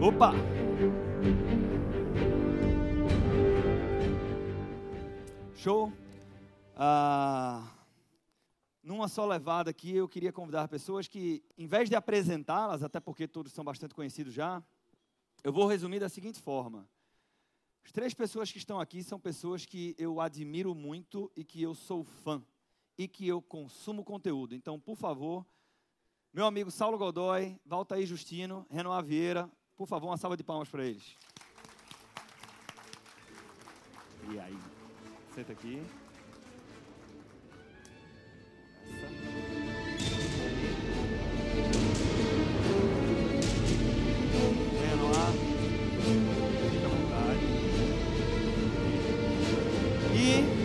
Opa! Show? Numa só levada aqui, eu queria convidar pessoas que, em vez de apresentá-las, até porque todos são bastante conhecidos já, eu vou resumir da seguinte forma. As 3 pessoas que estão aqui são pessoas que eu admiro muito e que eu sou fã e que eu consumo conteúdo. Então, por favor, meu amigo Saulo Godoy, Valtair Justino, Renoir Vieira, por favor, uma salva de palmas para eles. E aí? Senta aqui. Renoir, fica à vontade. E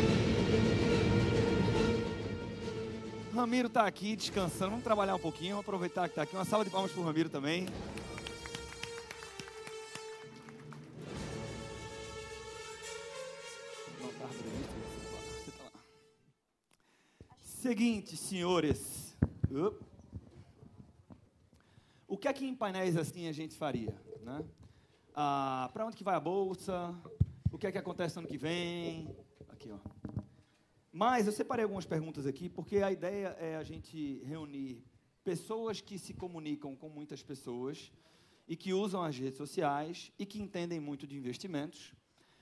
Ramiro está aqui descansando. Vamos trabalhar um pouquinho, vamos aproveitar que está aqui. Uma salva de palmas para o Ramiro também. Seguinte, senhores. O que é que em painéis assim a gente faria, né? Para onde que vai a bolsa? O que é que acontece no ano que vem? Aqui, ó. Mas eu separei algumas perguntas aqui, porque a ideia é a gente reunir pessoas que se comunicam com muitas pessoas e que usam as redes sociais e que entendem muito de investimentos,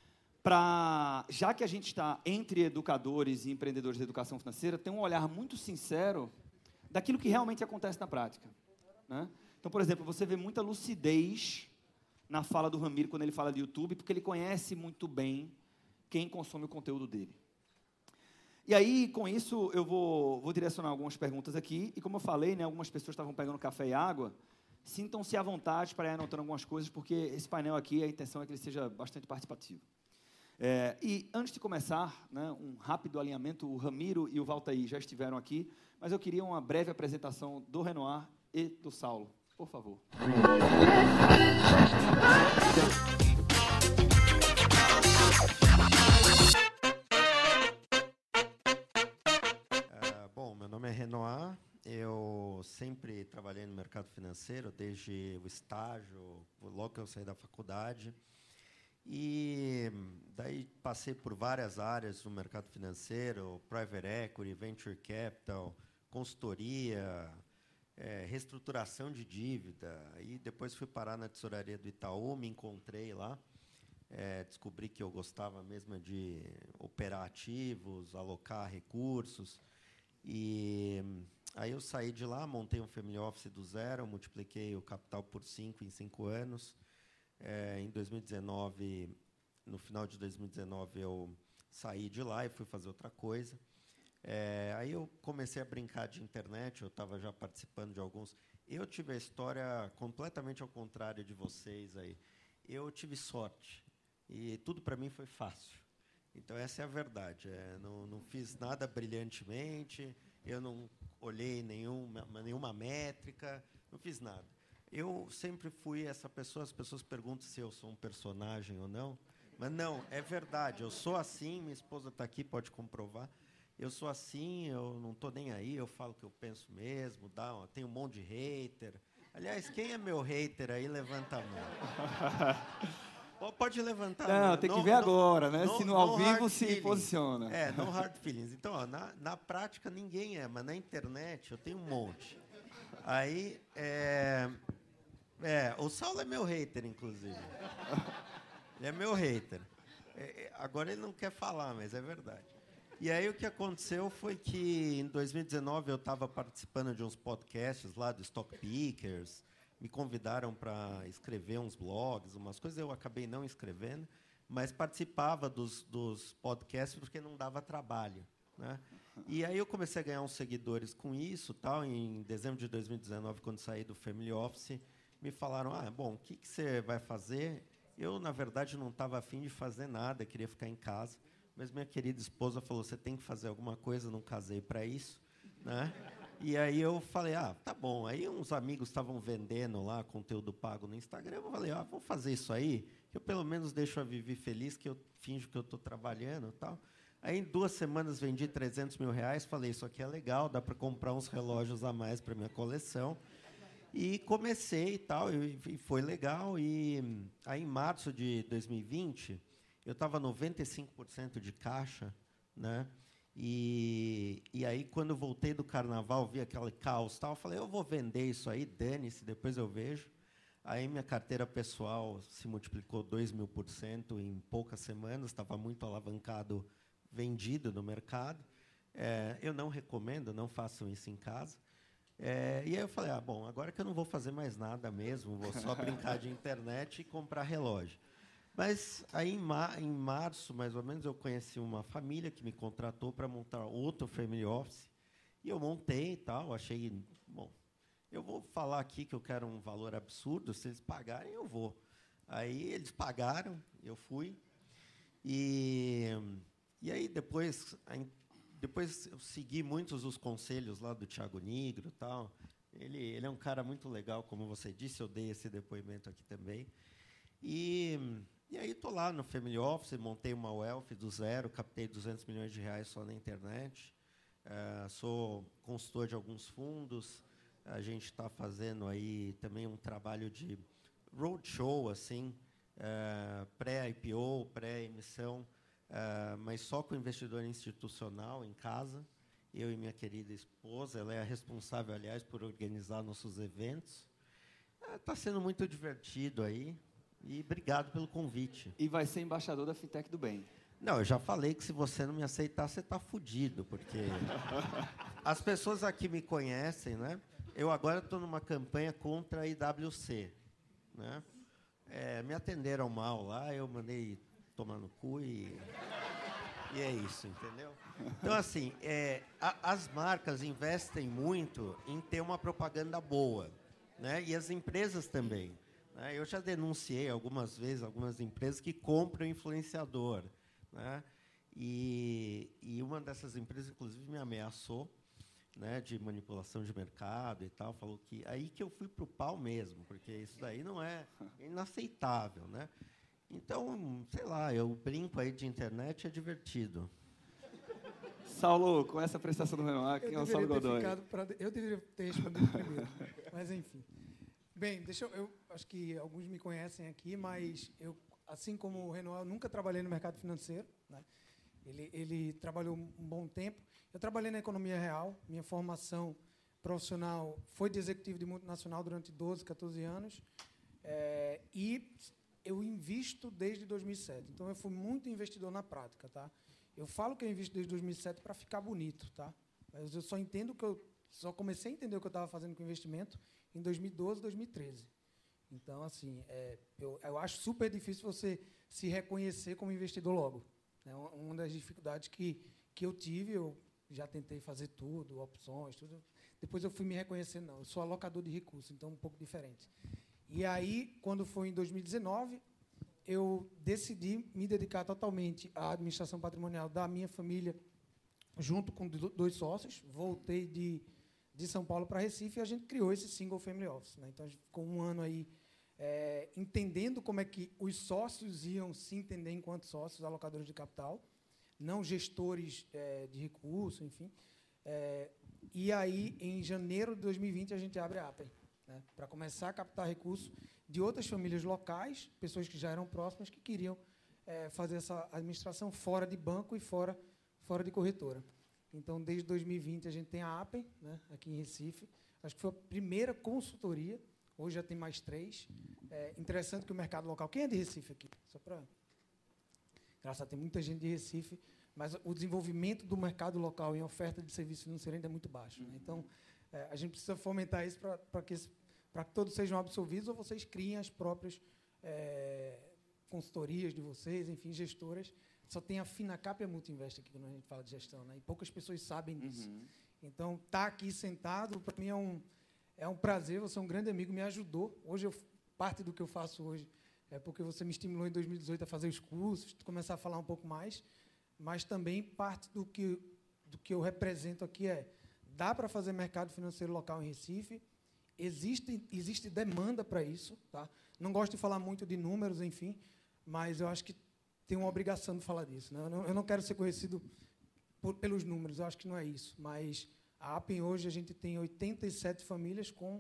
já que a gente está entre educadores e empreendedores de educação financeira, ter um olhar muito sincero daquilo que realmente acontece na prática, né? Então, por exemplo, você vê muita lucidez na fala do Ramiro quando ele fala de YouTube, porque ele conhece muito bem quem consome o conteúdo dele. E aí, com isso, eu vou direcionar algumas perguntas aqui, e como eu falei, né, algumas pessoas estavam pegando café e água, sintam-se à vontade para ir anotando algumas coisas, porque esse painel aqui, a intenção é que ele seja bastante participativo. E antes de começar, né, um rápido alinhamento, o Ramiro e o Valtair já estiveram aqui, mas eu queria uma breve apresentação do Renoir e do Saulo, por favor. Bom, meu nome é Renoir, eu sempre trabalhei no mercado financeiro, desde o estágio, logo que eu saí da faculdade. E daí passei por várias áreas no mercado financeiro, private equity, venture capital, consultoria, reestruturação de dívida. E depois fui parar na tesouraria do Itaú, me encontrei lá, descobri que eu gostava mesmo de operar ativos, alocar recursos. E aí eu saí de lá, montei um family office do zero, multipliquei o capital por 5 em 5 anos. Em 2019, no final de 2019, eu saí de lá e fui fazer outra coisa. Aí eu comecei a brincar de internet, eu estava já participando de alguns. Eu tive a história completamente ao contrário de vocês aí. Eu tive sorte e tudo para mim foi fácil. Então, essa é a verdade. Não fiz nada brilhantemente, eu não olhei nenhuma métrica, não fiz nada. Eu sempre fui essa pessoa, as pessoas perguntam se eu sou um personagem ou não, mas não, é verdade, eu sou assim, minha esposa está aqui, pode comprovar, eu sou assim, eu não estou nem aí, eu falo o que eu penso mesmo, tenho um monte de hater. Aliás, quem é meu hater aí, levanta a mão. Pode levantar. Não, tem que ver agora, né? Se no ao vivo se feelings. posiciona. No hard feelings. Então, ó, na prática ninguém mas na internet eu tenho um monte. Aí, o Saulo é meu hater, inclusive. Ele é meu hater. Agora ele não quer falar, mas é verdade. E aí o que aconteceu foi que em 2019 eu estava participando de uns podcasts lá do Stock Pickers, me convidaram para escrever uns blogs, umas coisas, eu acabei não escrevendo, mas participava dos podcasts porque não dava trabalho, né? E aí eu comecei a ganhar uns seguidores com isso, tal. Em dezembro de 2019, quando saí do Family Office, me falaram, bom, o que você vai fazer? Eu, na verdade, não estava afim de fazer nada, queria ficar em casa, mas minha querida esposa falou, você tem que fazer alguma coisa, não casei para isso, né? E aí eu falei, tá bom. Aí uns amigos estavam vendendo lá conteúdo pago no Instagram. Eu falei, vou fazer isso aí, que eu pelo menos deixo a Vivi feliz, que eu finjo que eu estou trabalhando e tal. Aí em 2 semanas vendi 300 mil reais, falei, isso aqui é legal, dá para comprar uns relógios a mais para minha coleção. E comecei e tal, e foi legal. E aí, em março de 2020, eu estava 95% de caixa, né? E aí, quando eu voltei do carnaval, vi aquele caos tal, eu falei, eu vou vender isso aí, dane-se, depois eu vejo. Aí minha carteira pessoal se multiplicou 2.000% em poucas semanas, estava muito alavancado, vendido no mercado. Eu não recomendo, não façam isso em casa. E aí eu falei, bom, agora que eu não vou fazer mais nada mesmo, vou só brincar de internet e comprar relógio. Mas aí, em março, mais ou menos, eu conheci uma família que me contratou para montar outro family office. E eu montei e tal, achei, bom, eu vou falar aqui que eu quero um valor absurdo, se eles pagarem, eu vou. Aí eles pagaram, eu fui. E aí, depois eu segui muitos dos conselhos lá do Thiago Nigro e tal. Ele é um cara muito legal, como você disse, eu dei esse depoimento aqui também. E aí estou lá no Family Office, montei uma Wealth do zero, captei 200 milhões de reais só na internet. Sou consultor de alguns fundos. A gente está fazendo aí também um trabalho de roadshow, assim, pré-IPO, pré-emissão, mas só com investidor institucional em casa. Eu e minha querida esposa, ela é a responsável, aliás, por organizar nossos eventos. Está sendo muito divertido aí. E obrigado pelo convite. E vai ser embaixador da Fintech do Bem. Não, eu já falei que se você não me aceitar, você está fudido, porque as pessoas aqui me conhecem, né? Eu agora estou numa campanha contra a IWC, né? Me atenderam mal lá, eu mandei tomar no cu e é isso, entendeu? Então, assim, as marcas investem muito em ter uma propaganda boa, né? E as empresas também. Eu já denunciei algumas vezes algumas empresas que compram influenciador, né? E uma dessas empresas, inclusive, me ameaçou, né, de manipulação de mercado e tal, falou que aí que eu fui para o pau mesmo, porque isso daí não é inaceitável, né? Então, sei lá, eu brinco aí de internet, é divertido. Saulo, com essa prestação do Renoir, quem é o Saulo Godoy? Eu deveria ter respondido primeiro, mas enfim. Bem, eu acho que alguns me conhecem aqui, mas eu, assim como o Renoir, nunca trabalhei no mercado financeiro, né? Ele trabalhou um bom tempo. Eu trabalhei na economia real. Minha formação profissional foi de executivo de multinacional durante 12, 14 anos. E eu invisto desde 2007. Então, eu fui muito investidor na prática, tá? Eu falo que eu invisto desde 2007 para ficar bonito, tá? Mas eu só comecei a entender o que eu estava fazendo com investimento em 2012, 2013. Então, assim, eu acho super difícil você se reconhecer como investidor logo. É uma das dificuldades que eu tive. Eu já tentei fazer tudo, opções, tudo. Depois eu fui me reconhecer, não. Eu sou alocador de recursos, então um pouco diferente. E aí, quando foi em 2019, eu decidi me dedicar totalmente à administração patrimonial da minha família, junto com 2 sócios. Voltei de São Paulo para Recife e a gente criou esse Single Family Office, né? Então, a gente ficou um ano aí entendendo como é que os sócios iam se entender enquanto sócios, alocadores de capital, não gestores de recursos, enfim. E aí, em janeiro de 2020, a gente abre a Appen, né, para começar a captar recursos de outras famílias locais, pessoas que já eram próximas, que queriam fazer essa administração fora de banco e fora de corretora. Então, desde 2020, a gente tem a Appen, né, aqui em Recife. Acho que foi a primeira consultoria. Hoje já tem mais 3. Interessante que o mercado local... Quem é de Recife aqui? Só para... Graças a Deus, tem muita gente de Recife, mas o desenvolvimento do mercado local em oferta de serviço financeiro ainda é muito baixo, né? Então, a gente precisa fomentar isso para que todos sejam absolvidos ou vocês criem as próprias consultorias de vocês, enfim, gestoras. Só tem a Finacap e a Multinvest aqui quando a gente fala de gestão, né? E poucas pessoas sabem disso. Então, estar aqui sentado, para mim, é um prazer. Você é um grande amigo, me ajudou. Hoje, parte do que eu faço hoje é porque você me estimulou em 2018 a fazer os cursos, começar a falar um pouco mais, mas também parte do que eu represento aqui dá para fazer mercado financeiro local em Recife, existe demanda para isso, tá? Não gosto de falar muito de números, enfim, mas eu acho que tenho uma obrigação de falar disso, né? Eu não quero ser conhecido pelos números, eu acho que não é isso, mas a Appen hoje a gente tem 87 famílias com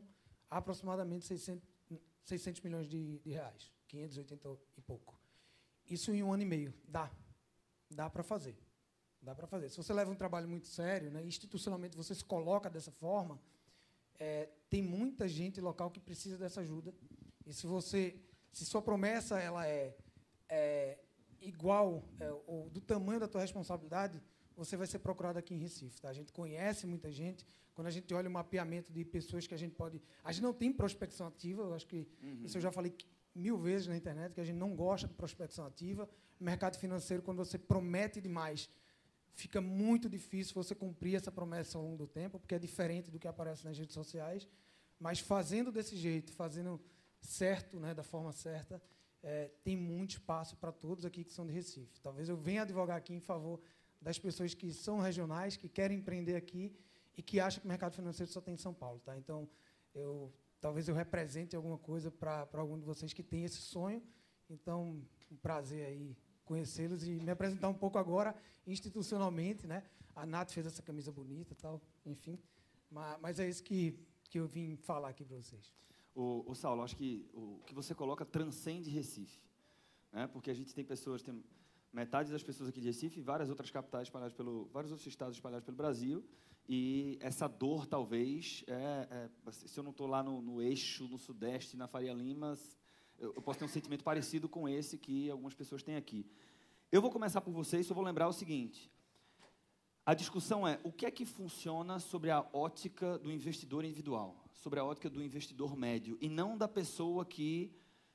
aproximadamente 600 milhões de reais, 580 e pouco. Isso em 1 ano e meio. Dá para fazer. Dá para fazer. Se você leva um trabalho muito sério, né, institucionalmente você se coloca dessa forma, tem muita gente local que precisa dessa ajuda. E se sua promessa ela é igual ou do tamanho da tua responsabilidade, você vai ser procurado aqui em Recife. Tá? A gente conhece muita gente. Quando a gente olha o mapeamento de pessoas que a gente pode... A gente não tem prospecção ativa, eu acho que isso eu já falei 1000 vezes na internet, que a gente não gosta de prospecção ativa. Mercado financeiro, quando você promete demais, fica muito difícil você cumprir essa promessa ao longo do tempo, porque é diferente do que aparece nas redes sociais. Mas fazendo desse jeito, fazendo certo, né, da forma certa, tem muito espaço para todos aqui que são de Recife. Talvez eu venha advogar aqui em favor das pessoas que são regionais, que querem empreender aqui e que acham que o mercado financeiro só tem em São Paulo. Tá? Então, talvez eu represente alguma coisa para algum de vocês que tem esse sonho. Então, um prazer aí conhecê-los e me apresentar um pouco agora institucionalmente, né? A Nath fez essa camisa bonita, tal, enfim. Mas é isso que eu vim falar aqui para vocês. O Saulo, acho que o que você coloca transcende Recife, né? Porque a gente tem pessoas, tem metade das pessoas aqui de Recife e várias outras capitais espalhadas vários outros estados espalhados pelo Brasil. E essa dor, talvez, se eu não estou lá no eixo, no Sudeste, na Faria Lima, eu posso ter um sentimento parecido com esse que algumas pessoas têm aqui. Eu vou começar por vocês, só vou lembrar o seguinte. A discussão é o que é que funciona sobre a ótica do investidor individual, sobre a ótica do investidor médio, e não da pessoa que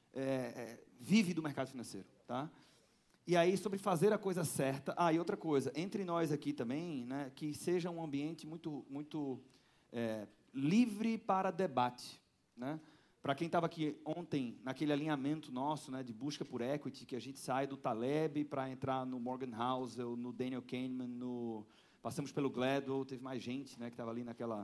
vive do mercado financeiro. Tá? E aí, sobre fazer a coisa certa... e outra coisa, entre nós aqui também, né, que seja um ambiente muito livre para debate. Né? Para quem estava aqui ontem, naquele alinhamento nosso, né, de busca por equity, que a gente sai do Taleb para entrar no Morgan Housel, no Daniel Kahneman, passamos pelo Gladwell, teve mais gente, né, que estava ali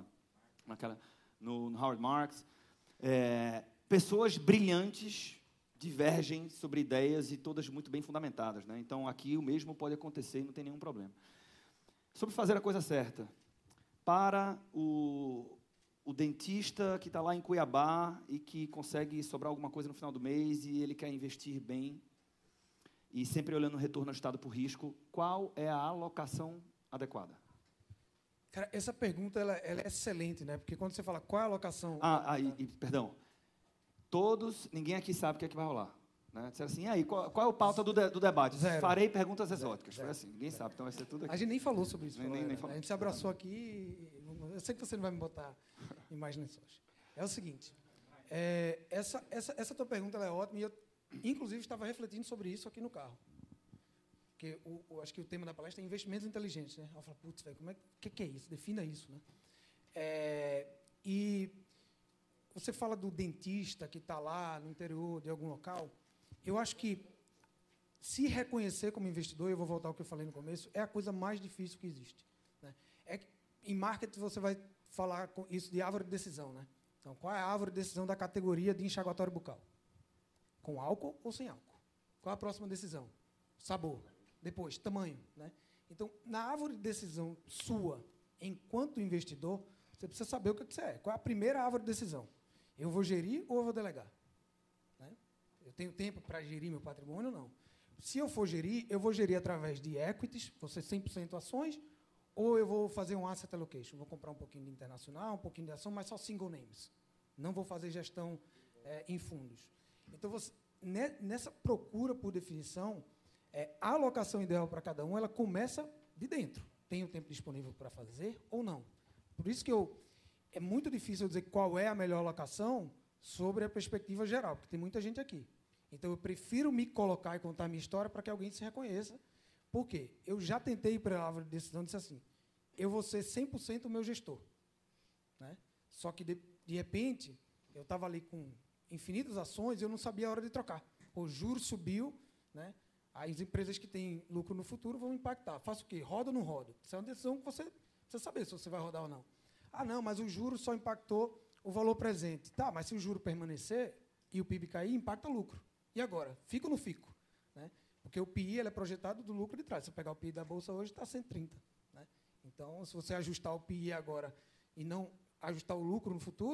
no Howard Marks. Pessoas brilhantes divergem sobre ideias e todas muito bem fundamentadas. Né? Então, aqui o mesmo pode acontecer e não tem nenhum problema. Sobre fazer a coisa certa. Para o dentista que está lá em Cuiabá e que consegue sobrar alguma coisa no final do mês e ele quer investir bem e sempre olhando o retorno ajustado por risco, qual é a alocação adequada? Cara, essa pergunta ela é excelente, né? Porque quando você fala qual é a alocação... Perdão. Ninguém aqui sabe o que é que vai rolar. Né? Disseram assim, aí, qual é o pauta do debate? Zero. Farei perguntas exóticas. Zero. Foi assim, ninguém sabe, então vai ser tudo aqui. A gente nem falou sobre isso. Nem falou. A gente se abraçou aqui, eu sei que você não vai me botar em mais lençóis. É o seguinte, essa tua pergunta ela é ótima, e eu, inclusive, estava refletindo sobre isso aqui no carro. Porque acho que o tema da palestra é investimentos inteligentes. Né? Eu falo, putz, velho, que é isso? Defina isso. Né? E você fala do dentista que está lá no interior de algum local. Eu acho que se reconhecer como investidor, eu vou voltar ao que eu falei no começo, é a coisa mais difícil que existe. Né? Em marketing, você vai falar isso de árvore de decisão. Né? Então, qual é a árvore de decisão da categoria de enxaguatório bucal? Com álcool ou sem álcool? Qual é a próxima decisão? Sabor. Depois, tamanho. Né? Então, na árvore de decisão sua, enquanto investidor, você precisa saber o que você é. Qual é a primeira árvore de decisão? Eu vou gerir ou eu vou delegar? Né? Eu tenho tempo para gerir meu patrimônio ou não? Se eu for gerir, eu vou gerir através de equities, vou ser 100% ações, ou eu vou fazer um asset allocation. Vou comprar um pouquinho de internacional, um pouquinho de ação, mas só single names. Não vou fazer gestão em fundos. Então, nessa procura por definição, a alocação ideal para cada um, ela começa de dentro. Tem o tempo disponível para fazer ou não? Por isso que é muito difícil eu dizer qual é a melhor alocação sobre a perspectiva geral, porque tem muita gente aqui. Então, eu prefiro me colocar e contar a minha história para que alguém se reconheça. Por quê? Eu já tentei ir para a árvore de decisão e disse assim, eu vou ser 100% o meu gestor. Né? Só que, de repente, eu estava ali com infinitas ações e eu não sabia a hora de trocar. O juro subiu, né? As empresas que têm lucro no futuro vão impactar. Faço o quê? Roda ou não roda? Isso é uma decisão que você precisa saber se você vai rodar ou não. Não, mas o juro só impactou o valor presente. Tá, mas se o juro permanecer e o PIB cair, impacta o lucro. E agora? Fico ou não fico? Né? Porque o PI ele é projetado do lucro de trás. Se você pegar o PI da Bolsa hoje, está 130. Né? Então, se você ajustar o PI agora e não ajustar o lucro no futuro,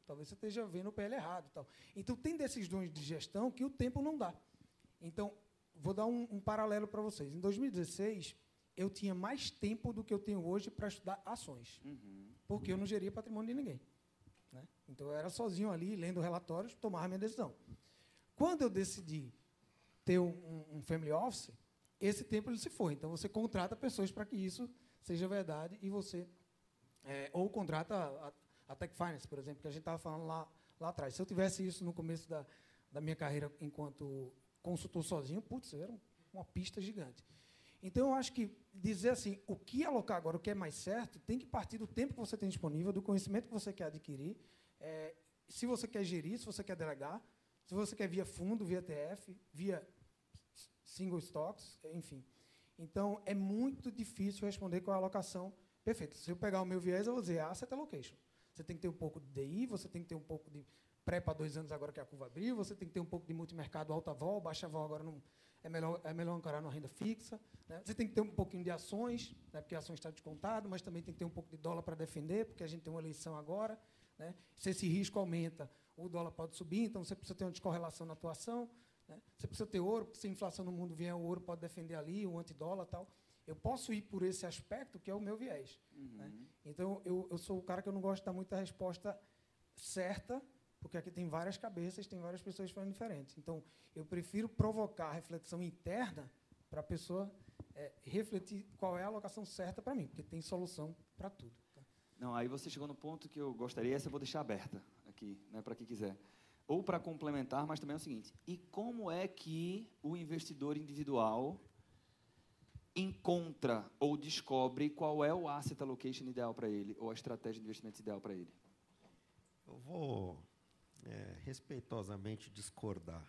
talvez você esteja vendo o PL errado. Tal. Então, tem decisões de gestão que o tempo não dá. Então, vou dar um paralelo para vocês. Em 2016, eu tinha mais tempo do que eu tenho hoje para estudar ações, porque eu não geria patrimônio de ninguém. Né? Então, eu era sozinho ali, lendo relatórios, tomava minha decisão. Quando eu decidi ter um family office, esse tempo ele se foi. Então, você contrata pessoas para que isso seja verdade e você... ou contrata a Tech Finance, por exemplo, que a gente estava falando lá atrás. Se eu tivesse isso no começo da minha carreira enquanto consultor sozinho, putz, era uma pista gigante. Então, eu acho que dizer assim, o que alocar agora, o que é mais certo, tem que partir do tempo que você tem disponível, do conhecimento que você quer adquirir, se você quer gerir, se você quer delegar, se você quer via fundo, via ETF, via single stocks, enfim. Então, é muito difícil responder qual é a alocação perfeita. Se eu pegar o meu viés, eu vou dizer asset allocation. Você tem que ter um pouco de DI, você tem que ter um pouco de pré para 2 anos agora que a curva abriu, você tem que ter um pouco de multimercado alta vol, baixa vol agora não, é melhor ancorar na renda fixa. Né? Você tem que ter um pouquinho de ações, né, porque a ação está descontada, mas também tem que ter um pouco de dólar para defender, porque a gente tem uma eleição agora. Né? Se esse risco aumenta, o dólar pode subir, então você precisa ter uma descorrelação na atuação. Né? Você precisa ter ouro, porque se a inflação no mundo vier, o ouro pode defender ali, o antidólar e tal. Eu posso ir por esse aspecto, que é o meu viés. Né? Então, eu sou o cara que eu não gosto de dar muita resposta certa, porque aqui tem várias cabeças, tem várias pessoas falando diferentes. Então, eu prefiro provocar a reflexão interna para a pessoa refletir qual é a alocação certa para mim, porque tem solução para tudo. Tá? Não, aí você chegou no ponto que eu gostaria, essa eu vou deixar aberta aqui, né, para quem quiser. Ou para complementar, mas também é o seguinte, e como é que o investidor individual encontra ou descobre qual é o asset allocation ideal para ele, ou a estratégia de investimentos ideal para ele? Eu vou respeitosamente discordar.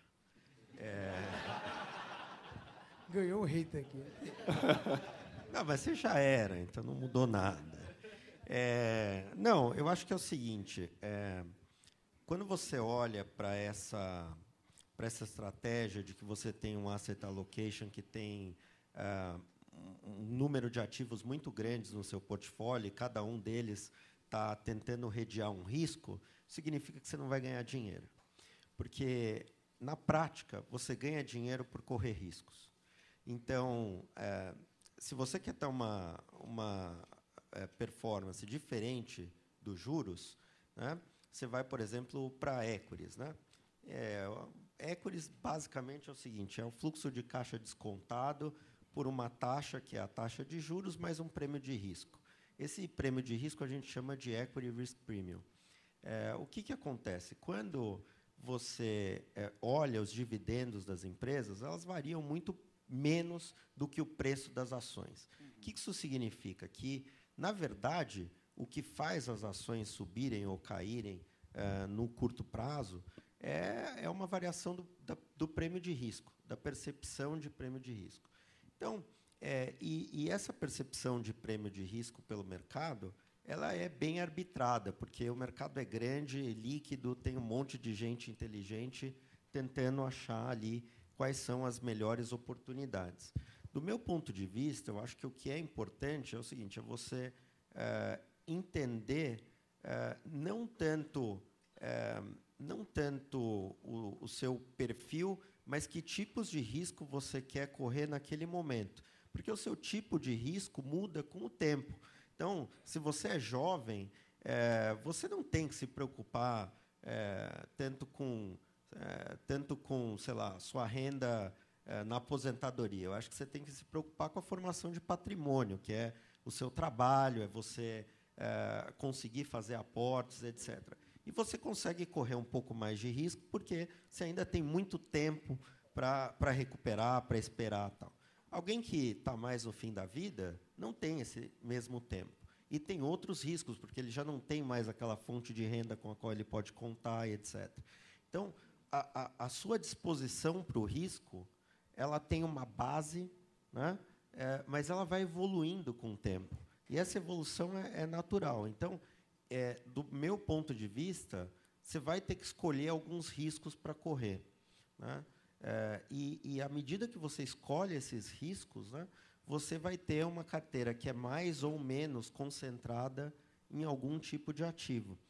Ganhou o hater aqui. Não, mas você já era, então não mudou nada. Não, eu acho que é o seguinte, quando você olha para essa estratégia de que você tem um asset allocation que tem um número de ativos muito grandes no seu portfólio, e cada um deles está tentando redear um risco, significa que você não vai ganhar dinheiro. Porque, na prática, você ganha dinheiro por correr riscos. Então, se você quer ter uma performance diferente dos juros, né, você vai, por exemplo, para equities. Né? Equities, basicamente, é o seguinte, é o fluxo de caixa descontado por uma taxa, que é a taxa de juros, mais um prêmio de risco. Esse prêmio de risco a gente chama de Equity Risk Premium. O que acontece? Quando você olha os dividendos das empresas, elas variam muito menos do que o preço das ações. O que isso significa? Que, na verdade, o que faz as ações subirem ou caírem no curto prazo é uma variação do prêmio de risco, da percepção de prêmio de risco. Então, e essa percepção de prêmio de risco pelo mercado, ela é bem arbitrada, porque o mercado é grande, líquido, tem um monte de gente inteligente tentando achar ali quais são as melhores oportunidades. Do meu ponto de vista, eu acho que o que é importante é o seguinte, é você entender não tanto o seu perfil, mas que tipos de risco você quer correr naquele momento. Porque o seu tipo de risco muda com o tempo. Então, se você é jovem, você não tem que se preocupar tanto com, sei lá, sua renda na aposentadoria. Eu acho que você tem que se preocupar com a formação de patrimônio, que é o seu trabalho, é você conseguir fazer aportes, etc. E você consegue correr um pouco mais de risco, porque você ainda tem muito tempo para recuperar, para esperar, tal. Alguém que está mais no fim da vida não tem esse mesmo tempo. E tem outros riscos, porque ele já não tem mais aquela fonte de renda com a qual ele pode contar, etc. Então, a sua disposição para o risco, ela tem uma base, né? Mas ela vai evoluindo com o tempo. E essa evolução é natural. Então, do meu ponto de vista, você vai ter que escolher alguns riscos para correr. Né? E à medida que você escolhe esses riscos, né, você vai ter uma carteira que é mais ou menos concentrada em algum tipo de ativo.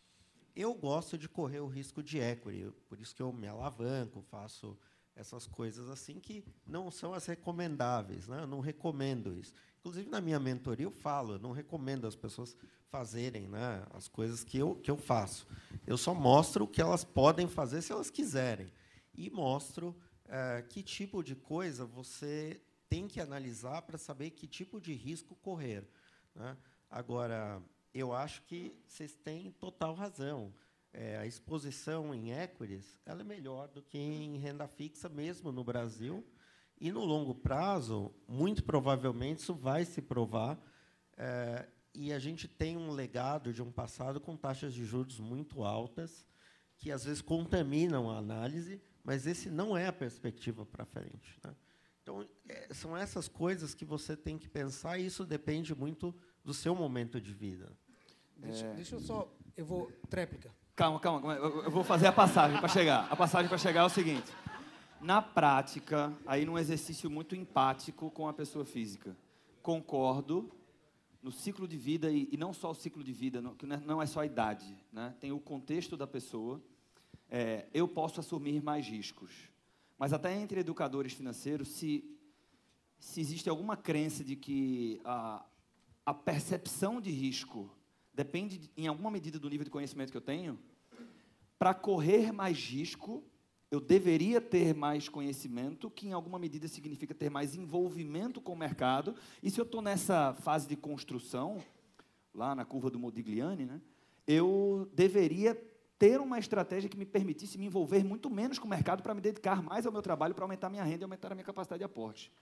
eu gosto de correr o risco de equity, por isso que eu me alavanco, faço essas coisas assim que não são as recomendáveis, né? Eu não recomendo isso. Inclusive, na minha mentoria, eu falo, eu não recomendo as pessoas fazerem, né, as coisas que eu faço. Eu só mostro o que elas podem fazer se elas quiserem. E mostro que tipo de coisa você tem que analisar para saber que tipo de risco correr, né? Agora, eu acho que vocês têm total razão. A exposição em equities ela é melhor do que em renda fixa, mesmo no Brasil. E, no longo prazo, muito provavelmente, isso vai se provar. E a gente tem um legado de um passado com taxas de juros muito altas, que, às vezes, contaminam a análise, mas esse não é a perspectiva para frente, né? Então, são essas coisas que você tem que pensar, e isso depende muito do seu momento de vida. Deixa eu só... Eu vou... Tréplica. Calma. Eu vou fazer a passagem para chegar. A passagem para chegar é o seguinte. Na prática, aí num exercício muito empático com a pessoa física, concordo no ciclo de vida, e não só o ciclo de vida, que não é só a idade, né? Tem o contexto da pessoa. Eu posso assumir mais riscos. Mas até entre educadores financeiros, se existe alguma crença de que a percepção de risco depende, em alguma medida, do nível de conhecimento que eu tenho, para correr mais risco, eu deveria ter mais conhecimento, que em alguma medida significa ter mais envolvimento com o mercado. E se eu estou nessa fase de construção, lá na curva do Modigliani, né, eu deveria ter uma estratégia que me permitisse me envolver muito menos com o mercado para me dedicar mais ao meu trabalho, para aumentar minha renda e aumentar a minha capacidade de aporte.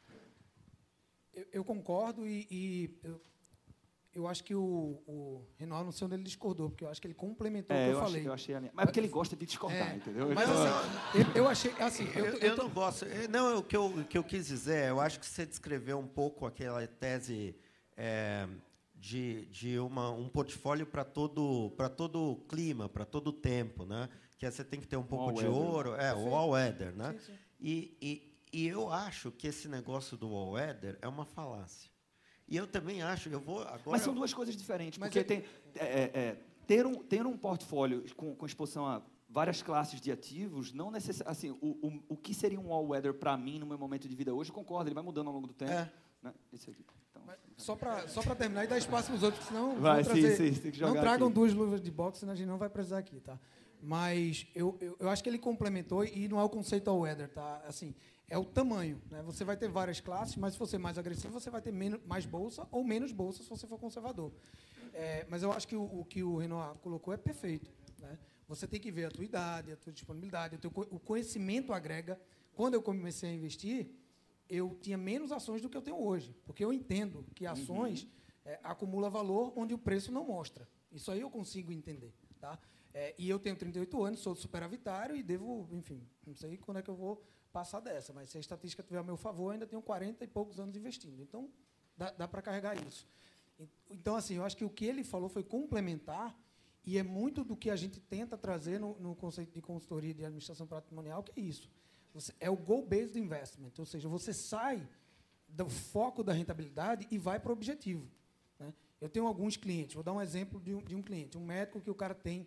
Eu concordo e eu acho que o Renato, não sei onde ele discordou, porque eu acho que ele complementou o que eu falei. Eu achei mas é porque ele gosta de discordar, entendeu? Mas assim, eu achei... Assim, eu não gosto... Não, o que eu quis dizer, eu acho que você descreveu um pouco aquela tese de um portfólio para todo clima, para todo tempo, né? Que você tem que ter um pouco de ouro, o all-weather, né? Sim. E eu acho que esse negócio do all-weather é uma falácia. E eu também acho, Mas são duas coisas diferentes, porque ter um portfólio com exposição a várias classes de ativos, não necessariamente... Assim, o que seria um all-weather para mim, no meu momento de vida hoje, eu concordo, ele vai mudando ao longo do tempo. Né? Esse aqui. Então, só para terminar e dar espaço para os outros, senão... Sim, tem que jogar não tragam aqui. 2 luvas de boxe, senão a gente não vai precisar aqui, tá? Mas eu acho que ele complementou, e não é o conceito all-weather, tá? Assim, é o tamanho, né? Você vai ter várias classes, mas se você é mais agressivo, você vai ter mais bolsa ou menos bolsa se você for conservador. Mas eu acho que o que o Renato colocou é perfeito, né? Você tem que ver a tua idade, a tua disponibilidade, o conhecimento agrega. Quando eu comecei a investir, eu tinha menos ações do que eu tenho hoje, porque eu entendo que ações acumulam valor onde o preço não mostra. Isso aí eu consigo entender, tá? E eu tenho 38 anos, sou superavitário e devo, enfim, não sei quando é que eu vou passar dessa, mas se a estatística estiver a meu favor, eu ainda tenho 40 e poucos anos investindo. Então, dá para carregar isso. Então, assim, eu acho que o que ele falou foi complementar, e é muito do que a gente tenta trazer no conceito de consultoria de administração patrimonial, que é isso. É o goal-based investment, ou seja, você sai do foco da rentabilidade e vai para o objetivo, né? Eu tenho alguns clientes, vou dar um exemplo de um cliente, um médico que o cara tem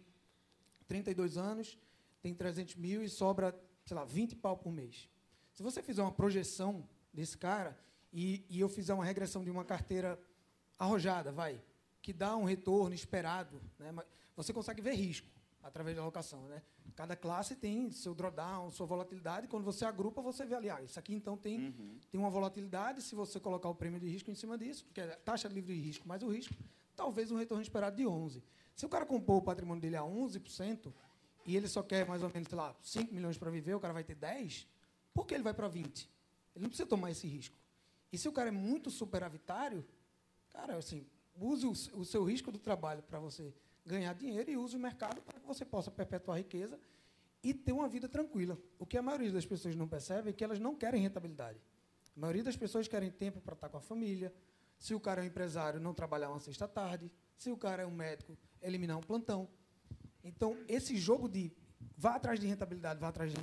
32 anos, tem 300 mil e sobra, sei lá, 20 pau por mês. Se você fizer uma projeção desse cara e eu fizer uma regressão de uma carteira arrojada, que dá um retorno esperado, né, você consegue ver risco através da alocação, né? Cada classe tem seu drawdown, sua volatilidade. Quando você agrupa, você vê ali, isso aqui então tem uma volatilidade. Se você colocar o prêmio de risco em cima disso, que é a taxa livre de risco mais o risco, talvez um retorno esperado de 11%. Se o cara compor o patrimônio dele a 11%, e ele só quer mais ou menos, sei lá, 5 milhões para viver, o cara vai ter 10, por que ele vai para 20? Ele não precisa tomar esse risco. E se o cara é muito superavitário, cara, assim, use o seu risco do trabalho para você ganhar dinheiro e use o mercado para que você possa perpetuar a riqueza e ter uma vida tranquila. O que a maioria das pessoas não percebe é que elas não querem rentabilidade. A maioria das pessoas querem tempo para estar com a família. Se o cara é um empresário, não trabalhar uma sexta-tarde. Se o cara é um médico, eliminar um plantão. Então, esse jogo de vá atrás de rentabilidade,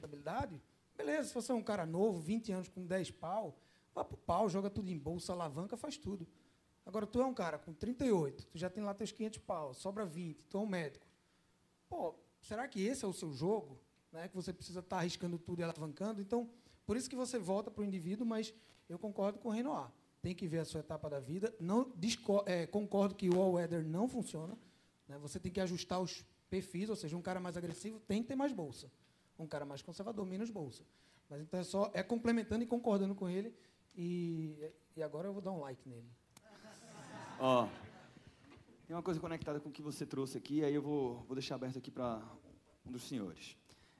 beleza, se você é um cara novo, 20 anos, com 10 pau, vá para o pau, joga tudo em bolsa, alavanca, faz tudo. Agora, tu é um cara com 38, tu já tem lá teus 500 pau, sobra 20, tu é um médico. pô, será que esse é o seu jogo? Né? Que você precisa estar arriscando tudo e alavancando? Então, por isso que você volta para o indivíduo, mas eu concordo com o Renoir. Tem que ver a sua etapa da vida. Não concordo que o all-weather não funciona. Né? Você tem que ajustar os perfis, ou seja, um cara mais agressivo tem que ter mais bolsa. Um cara mais conservador, menos bolsa. Mas então é complementando e concordando com ele. E agora eu vou dar um like nele. Ó, tem uma coisa conectada com o que você trouxe aqui, aí eu vou deixar aberto aqui para um dos senhores.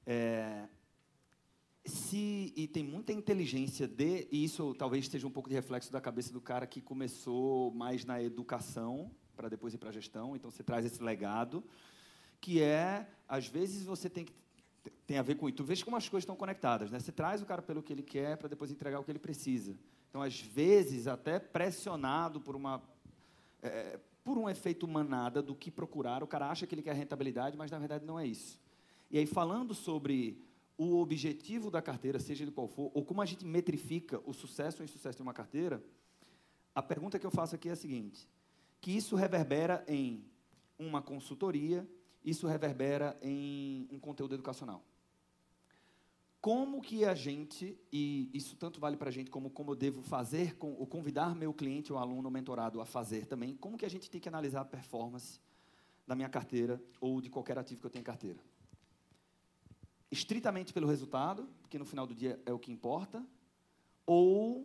E tem muita inteligência e isso talvez esteja um pouco de reflexo da cabeça do cara que começou mais na educação, para depois ir para a gestão, então você traz esse legado, que às vezes você tem a ver com isso. Tu vês como as coisas estão conectadas, né? Você traz o cara pelo que ele quer para depois entregar o que ele precisa. Então, às vezes, até pressionado por um efeito manada do que procurar, o cara acha que ele quer rentabilidade, mas, na verdade, não é isso. E aí, falando sobre o objetivo da carteira, seja ele qual for, ou como a gente metrifica o sucesso ou insucesso de uma carteira, a pergunta que eu faço aqui é a seguinte, que isso reverbera em uma consultoria, isso reverbera em um conteúdo educacional. Como que a gente, e isso tanto vale para a gente como eu devo fazer, ou convidar meu cliente ou aluno ou mentorado a fazer também, como que a gente tem que analisar a performance da minha carteira ou de qualquer ativo que eu tenha em carteira? Estritamente pelo resultado, porque no final do dia é o que importa, ou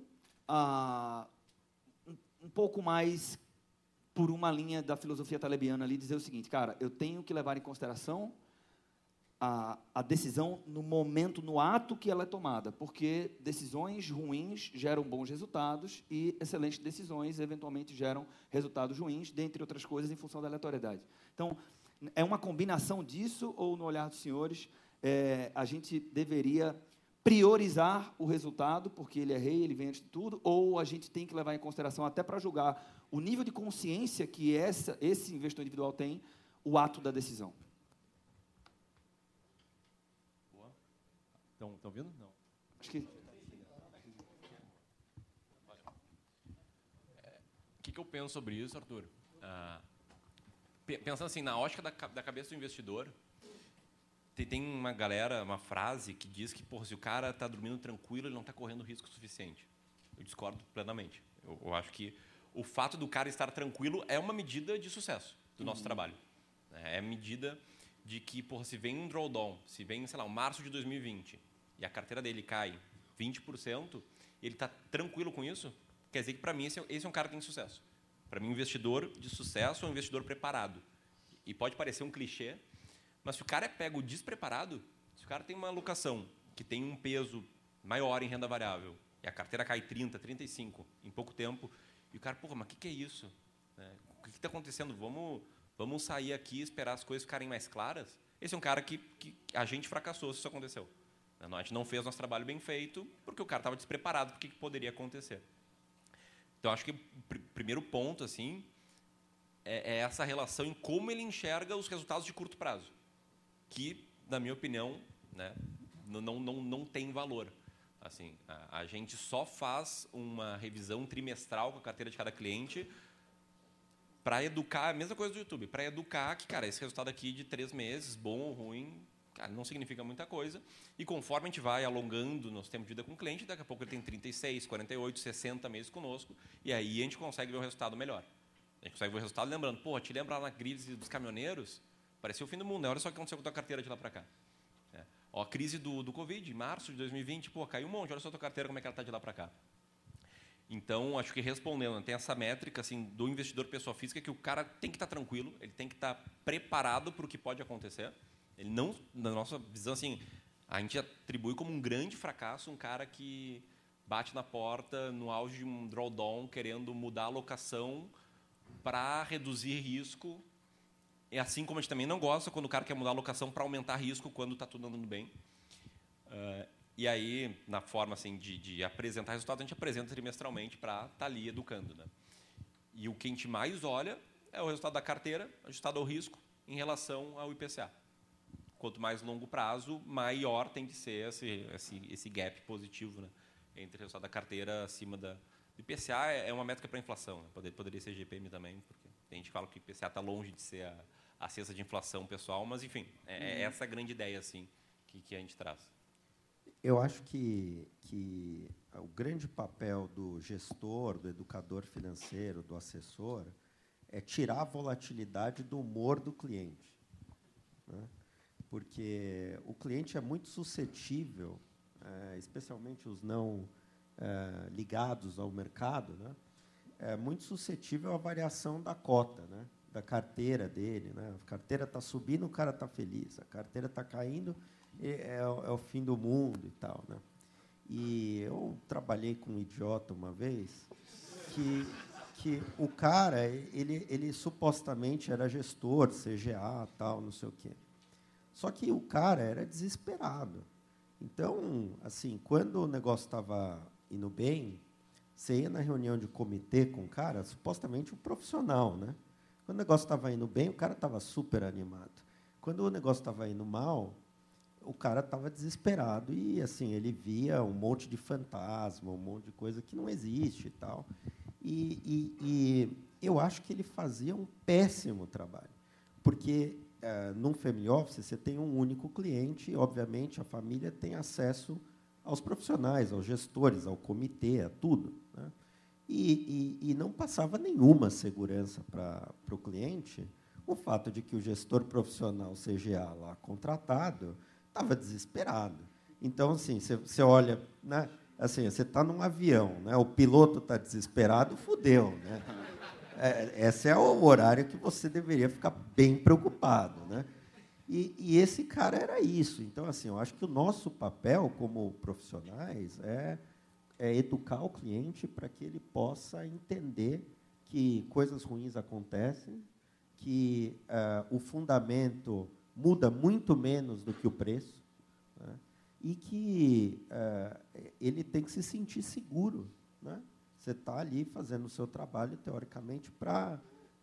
um pouco mais por uma linha da filosofia talebiana ali, dizer o seguinte, cara, eu tenho que levar em consideração a decisão no momento, no ato que ela é tomada, porque decisões ruins geram bons resultados e excelentes decisões, eventualmente, geram resultados ruins, dentre outras coisas, em função da aleatoriedade. Então, é uma combinação disso, ou, no olhar dos senhores, a gente deveria priorizar o resultado, porque ele é rei, ele vem antes de tudo, ou a gente tem que levar em consideração, até para julgar o nível de consciência que esse investidor individual tem, o ato da decisão? Estão ouvindo? Não. Acho que... O que eu penso sobre isso, Arthur? Pensando assim, na ótica da cabeça do investidor, tem uma galera, uma frase que diz que, porra, se o cara está dormindo tranquilo, ele não está correndo risco suficiente. Eu discordo plenamente. Eu acho que o fato do cara estar tranquilo é uma medida de sucesso do nosso trabalho. É medida de que, porra, se vem um drawdown, se vem, sei lá, um março de 2020, e a carteira dele cai 20%, ele está tranquilo com isso, quer dizer que, para mim, esse é um cara que tem sucesso. Para mim, um investidor de sucesso é um investidor preparado. E pode parecer um clichê, mas se o cara é pego despreparado, se o cara tem uma alocação que tem um peso maior em renda variável, e a carteira cai 30%, 35% em pouco tempo, e o cara, porra, mas o que é isso? O que está acontecendo? Vamos sair aqui e esperar as coisas ficarem mais claras? Esse é um cara que a gente fracassou se isso aconteceu. A gente não fez nosso trabalho bem feito porque o cara estava despreparado para o que poderia acontecer. Então, acho que o primeiro ponto assim, é essa relação em como ele enxerga os resultados de curto prazo, que, na minha opinião, né, não tem valor. Assim, a gente só faz uma revisão trimestral com a carteira de cada cliente para educar, a mesma coisa do YouTube, para educar que, cara, esse resultado aqui de 3 meses, bom ou ruim, cara, não significa muita coisa. E conforme a gente vai alongando nosso tempo de vida com o cliente, daqui a pouco ele tem 36, 48, 60 meses conosco, e aí a gente consegue ver o resultado melhor. A gente consegue ver o resultado lembrando, pô, te lembra lá na crise dos caminhoneiros? Parecia o fim do mundo, olha só o que aconteceu com a tua carteira de lá para cá. Ó, a crise do Covid, em março de 2020, pô, caiu um monte, olha só a tua carteira, como é que ela está de lá para cá. Então, acho que respondendo, tem essa métrica assim, do investidor pessoa física, que o cara tem que estar tranquilo, ele tem que estar preparado para o que pode acontecer. Ele não, na nossa visão, assim, a gente atribui como um grande fracasso um cara que bate na porta no auge de um drawdown, querendo mudar a alocação para reduzir risco. É assim como a gente também não gosta quando o cara quer mudar a alocação para aumentar risco quando está tudo andando bem. E aí, na forma assim, de apresentar resultados, a gente apresenta trimestralmente para estar ali educando. Né? E o que a gente mais olha é o resultado da carteira, ajustado ao risco, em relação ao IPCA. Quanto mais longo prazo, maior tem que ser esse gap positivo, né? Entre o resultado da carteira acima do IPCA. É uma métrica para a inflação. Né? Poderia ser GPM também, porque a gente fala que o IPCA está longe de ser a a cesta de inflação pessoal, mas, enfim, é essa a grande ideia assim, que a gente traz. Eu acho que o grande papel do gestor, do educador financeiro, do assessor, é tirar a volatilidade do humor do cliente, né? Porque o cliente é muito suscetível, especialmente os não ligados ao mercado, né? É muito suscetível à variação da cota, né? Da carteira dele, né? A carteira está subindo, o cara está feliz. A carteira está caindo, é o fim do mundo e tal, né? E eu trabalhei com um idiota uma vez que o cara, ele supostamente era gestor, CGA, tal, não sei o quê. Só que o cara era desesperado. Então, assim, quando o negócio estava indo bem, você ia na reunião de comitê com o cara, supostamente um profissional, né? Quando o negócio estava indo bem, o cara estava super animado. Quando o negócio estava indo mal, o cara estava desesperado e, assim, ele via um monte de fantasma, um monte de coisa que não existe e tal. E eu acho que ele fazia um péssimo trabalho, porque num family office você tem um único cliente e, obviamente, a família tem acesso aos profissionais, aos gestores, ao comitê, a tudo, né? E não passava nenhuma segurança para o cliente o fato de que o gestor profissional CGA lá contratado estava desesperado. Então, assim, você olha, né? Assim, você está num avião, né? O piloto está desesperado, fudeu, né? Esse é o horário que você deveria ficar bem preocupado, né? E esse cara era isso. Então, assim, eu acho que o nosso papel como profissionais é educar o cliente para que ele possa entender que coisas ruins acontecem, que o fundamento muda muito menos do que o preço, né? E que ele tem que se sentir seguro, né? Você está ali fazendo o seu trabalho, teoricamente, para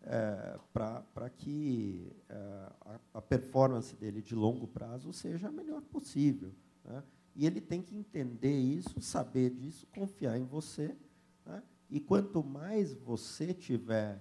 que a performance dele de longo prazo seja a melhor possível, né? E ele tem que entender isso, saber disso, confiar em você, né? E quanto mais você tiver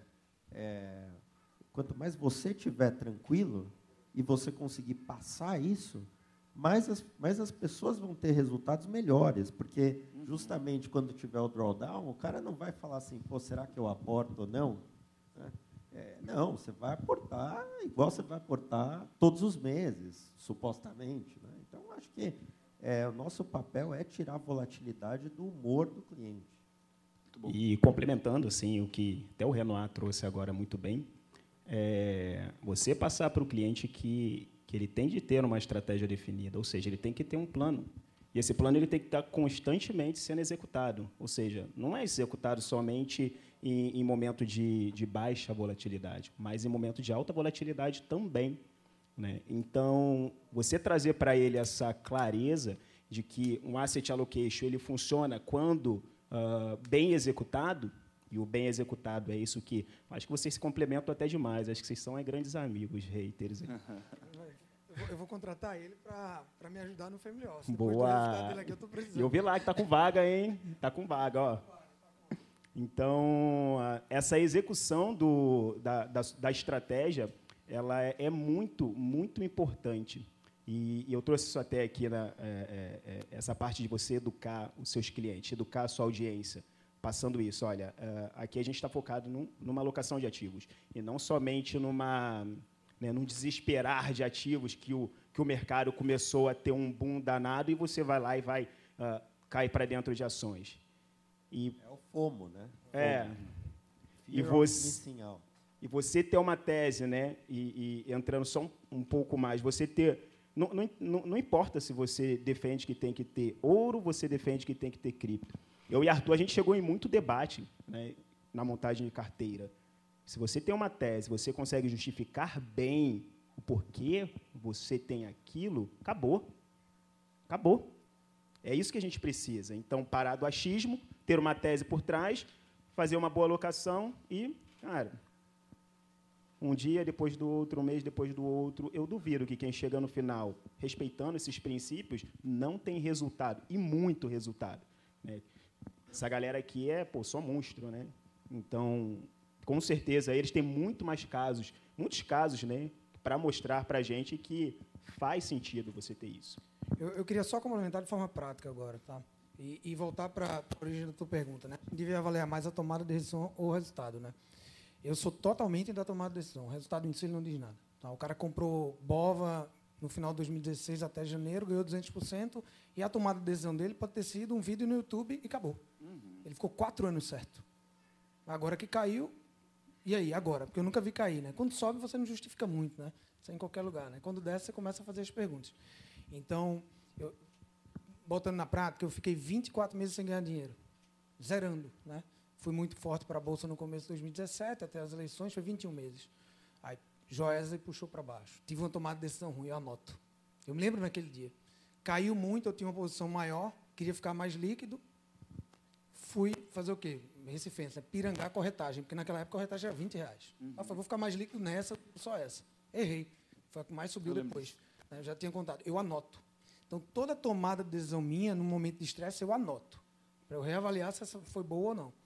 tranquilo e você conseguir passar isso, mais as pessoas vão ter resultados melhores, porque justamente quando tiver o drawdown, o cara não vai falar assim, pô, será que eu aporto ou não? Né? Não, você vai aportar igual você vai aportar todos os meses, supostamente, né? Então, acho que o nosso papel é tirar a volatilidade do humor do cliente. E complementando assim, o que até o Renoir trouxe agora muito bem, você passar para o cliente que ele tem de ter uma estratégia definida, ou seja, ele tem que ter um plano. E esse plano ele tem que estar constantemente sendo executado, ou seja, não é executado somente em momento de baixa volatilidade, mas em momento de alta volatilidade também, né? Então, você trazer para ele essa clareza de que um asset allocation ele funciona quando bem executado, e o bem executado é isso que... Acho que vocês se complementam até demais, acho que vocês são grandes amigos, haters. Eu vou contratar ele para me ajudar no Family Office. Boa! Dele aqui, eu tô precisando. Eu vi lá que está com vaga, hein? Está com vaga, ó. Então, essa execução da estratégia, ela é muito, muito importante. E eu trouxe isso até aqui, essa parte de você educar os seus clientes, educar a sua audiência, passando isso. Olha, aqui a gente está focado numa alocação de ativos, e não somente num desesperar de ativos que o mercado começou a ter um boom danado e você vai lá e vai cair para dentro de ações. É o FOMO, né? E você ter uma tese, né? E entrando só um pouco mais, você ter... Não importa se você defende que tem que ter ouro, você defende que tem que ter cripto. Eu e Arthur, a gente chegou em muito debate, né, na montagem de carteira. Se você tem uma tese, você consegue justificar bem o porquê você tem aquilo, acabou. Acabou. É isso que a gente precisa. Então, parar do achismo, ter uma tese por trás, fazer uma boa alocação e, cara, um dia depois do outro, um mês depois do outro, eu duvido que quem chega no final, respeitando esses princípios, não tem resultado, e muito resultado, né? Essa galera aqui só monstro, né? Então, com certeza, eles têm muitos casos, né, para mostrar para a gente que faz sentido você ter isso. Eu queria só complementar de forma prática agora, tá? E voltar para a origem da tua pergunta, né? Devia avaliar mais a tomada de decisão ou o resultado, né? Eu sou totalmente da tomada de decisão. O resultado em si não diz nada. Tá? O cara comprou Bova no final de 2016 até janeiro, ganhou 200%, e a tomada de decisão dele pode ter sido um vídeo no YouTube e acabou. Ele ficou 4 anos certo. Agora que caiu, e aí, agora? Porque eu nunca vi cair, né? Quando sobe, você não justifica muito, né? Isso é em qualquer lugar, né? Quando desce, você começa a fazer as perguntas. Então, botando na prática, eu fiquei 24 meses sem ganhar dinheiro, zerando, né? Fui muito forte para a Bolsa no começo de 2017, até as eleições, foi 21 meses. Aí, Joesley puxou para baixo. Tive uma tomada de decisão ruim, eu anoto. Eu me lembro naquele dia. Caiu muito, eu tinha uma posição maior, queria ficar mais líquido. Fui fazer o quê? Recifense, né? Pirangar a corretagem, porque naquela época a corretagem era R$20. Eu falei, vou ficar mais líquido nessa, só essa. Errei. Foi a que mais subiu depois. Eu já tinha contado. Eu anoto. Então, toda tomada de decisão minha, no momento de estresse, eu anoto. Para eu reavaliar se essa foi boa ou não.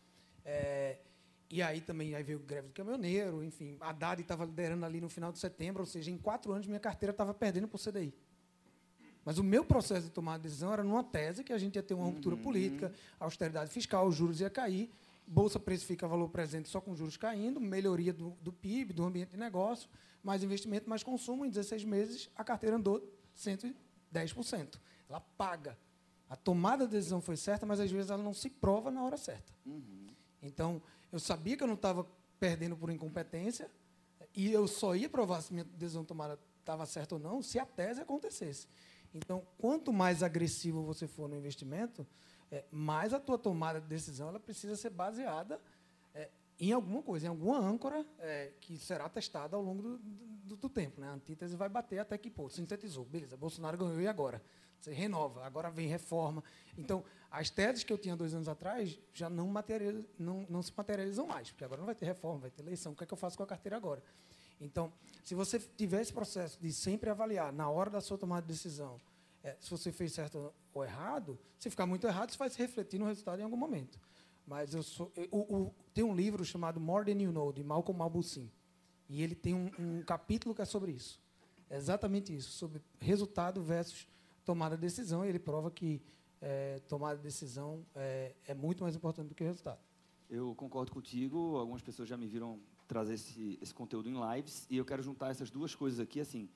E aí também veio greve do caminhoneiro, enfim. A Haddad estava liderando ali no final de setembro, ou seja, em 4 anos minha carteira estava perdendo por CDI. Mas o meu processo de tomar decisão era numa tese que a gente ia ter uma ruptura política, austeridade fiscal, os juros ia cair, Bolsa precifica valor presente só com juros caindo, melhoria do PIB, do ambiente de negócio, mais investimento, mais consumo. Em 16 meses, a carteira andou 110%. Ela paga. A tomada de decisão foi certa, mas, às vezes, ela não se prova na hora certa. Então, eu sabia que eu não estava perdendo por incompetência e eu só ia provar se minha decisão tomada estava certa ou não se a tese acontecesse. Então, quanto mais agressivo você for no investimento, mais a tua tomada de decisão ela precisa ser baseada em alguma coisa, em alguma âncora que será testada ao longo do tempo. Né? A antítese vai bater até que, sintetizou. Beleza, Bolsonaro ganhou e agora? Você renova, agora vem reforma. Então, as teses que eu tinha 2 anos atrás já não se materializam mais, porque agora não vai ter reforma, vai ter eleição. O que é que eu faço com a carteira agora? Então, se você tiver esse processo de sempre avaliar, na hora da sua tomada de decisão, se você fez certo ou errado, se ficar muito errado, isso vai se refletir no resultado em algum momento. Mas tem um livro chamado More Than You Know, de Malcolm Albucin, e ele tem um capítulo que é sobre isso. É exatamente isso, sobre resultado versus tomada de decisão, e ele prova que tomada de decisão é muito mais importante do que o resultado. Eu concordo contigo, algumas pessoas já me viram trazer esse conteúdo em lives, e eu quero juntar essas duas coisas aqui, assim,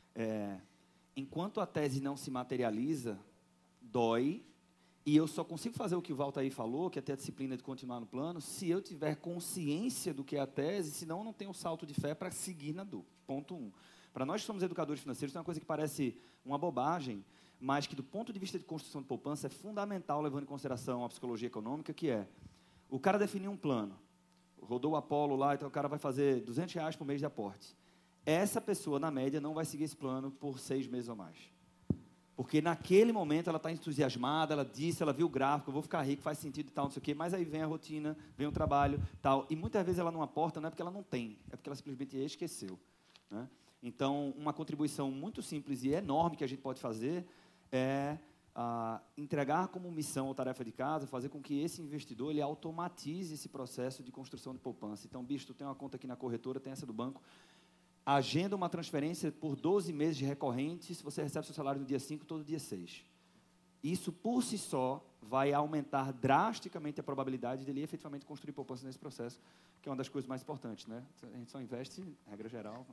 enquanto a tese não se materializa, dói, e eu só consigo fazer o que o Valtair falou, que é ter a disciplina de continuar no plano, se eu tiver consciência do que é a tese, senão eu não tenho um salto de fé para seguir na dor. Ponto 1. Para nós que somos educadores financeiros, tem uma coisa que parece uma bobagem, mas que do ponto de vista de construção de poupança é fundamental, levando em consideração a psicologia econômica, que é, o cara definiu um plano, rodou o Apollo lá, então o cara vai fazer R$200 por mês de aporte. Essa pessoa, na média, não vai seguir esse plano por 6 meses ou mais. Porque naquele momento ela está entusiasmada, ela disse, ela viu o gráfico, eu vou ficar rico, faz sentido e tal, não sei o quê, mas aí vem a rotina, vem o trabalho, tal, e muitas vezes ela não aporta, não é porque ela não tem, é porque ela simplesmente esqueceu. Né? Então, uma contribuição muito simples e enorme que a gente pode fazer é entregar como missão ou tarefa de casa, fazer com que esse investidor ele automatize esse processo de construção de poupança. Então, bicho, tu tem uma conta aqui na corretora, tem essa do banco, agenda uma transferência por 12 meses de recorrente, se você recebe seu salário no dia 5, todo dia 6. Isso, por si só, vai aumentar drasticamente a probabilidade dele efetivamente construir poupança nesse processo, que é uma das coisas mais importantes. Né? A gente só investe, regra geral.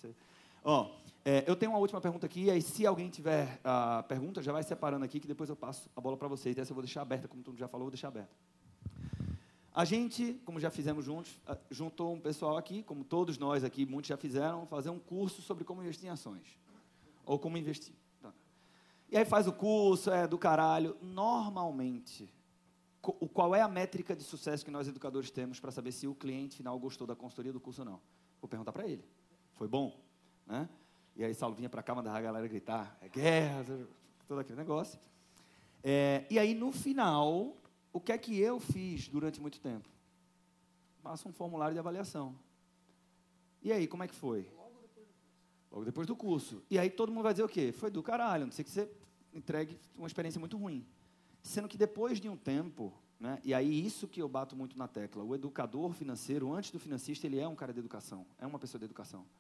Eu tenho uma última pergunta aqui, e aí se alguém tiver pergunta, já vai separando aqui, que depois eu passo a bola para vocês. Essa eu vou deixar aberta, como tu já falou, vou deixar aberta. A gente, como já fizemos juntos, juntou um pessoal aqui, como todos nós aqui, muitos já fizeram, fazer um curso sobre como investir em ações. Ou como investir. Tá. E aí faz o curso, do caralho. Normalmente, qual é a métrica de sucesso que nós educadores temos para saber se o cliente final gostou da consultoria do curso ou não? Vou perguntar para ele. Foi bom? Né? E aí Saulo vinha para cá, mandava a galera gritar, guerra, todo aquele negócio. E aí, no final, o que é que eu fiz durante muito tempo? Passo um formulário de avaliação. E aí, como é que foi? Logo depois do curso. E aí todo mundo vai dizer o quê? Foi do caralho, não sei que você entregue uma experiência muito ruim. Sendo que depois de um tempo, né, e aí isso que eu bato muito na tecla, o educador financeiro, antes do financista, ele é um cara de educação, é uma pessoa de educação.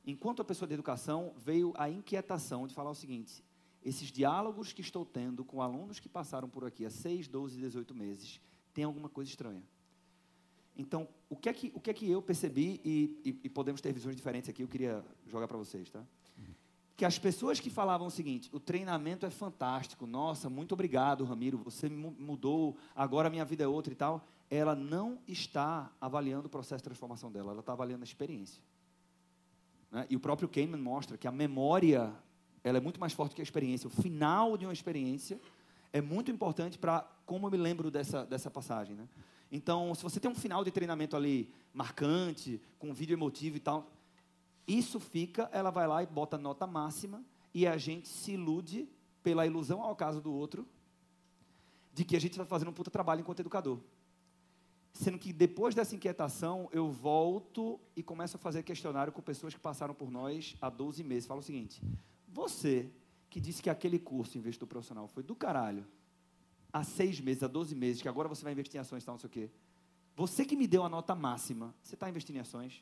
enquanto a pessoa de educação, veio a inquietação de falar o seguinte: esses diálogos que estou tendo com alunos que passaram por aqui há 6, 12, 18 meses, tem alguma coisa estranha. Então, o que é que eu percebi, e podemos ter visões diferentes aqui, eu queria jogar para vocês, tá? Que as pessoas que falavam o seguinte: o treinamento é fantástico, nossa, muito obrigado, Ramiro, você me mudou, agora a minha vida é outra e tal, ela não está avaliando o processo de transformação dela, ela está avaliando a experiência. Né? E o próprio Kahneman mostra que a memória, ela é muito mais forte que a experiência. O final de uma experiência é muito importante para como eu me lembro dessa passagem. Né? Então, se você tem um final de treinamento ali marcante, com um vídeo emotivo e tal, isso fica, ela vai lá e bota nota máxima, e a gente se ilude pela ilusão ao caso do outro, de que a gente está fazendo um puta trabalho enquanto educador. Sendo que depois dessa inquietação, eu volto e começo a fazer questionário com pessoas que passaram por nós há 12 meses. Falo o seguinte: você que disse que aquele curso investidor profissional foi do caralho, há 6 meses, há 12 meses, que agora você vai investir em ações e tal, não sei o quê, você que me deu a nota máxima, você está investindo em ações?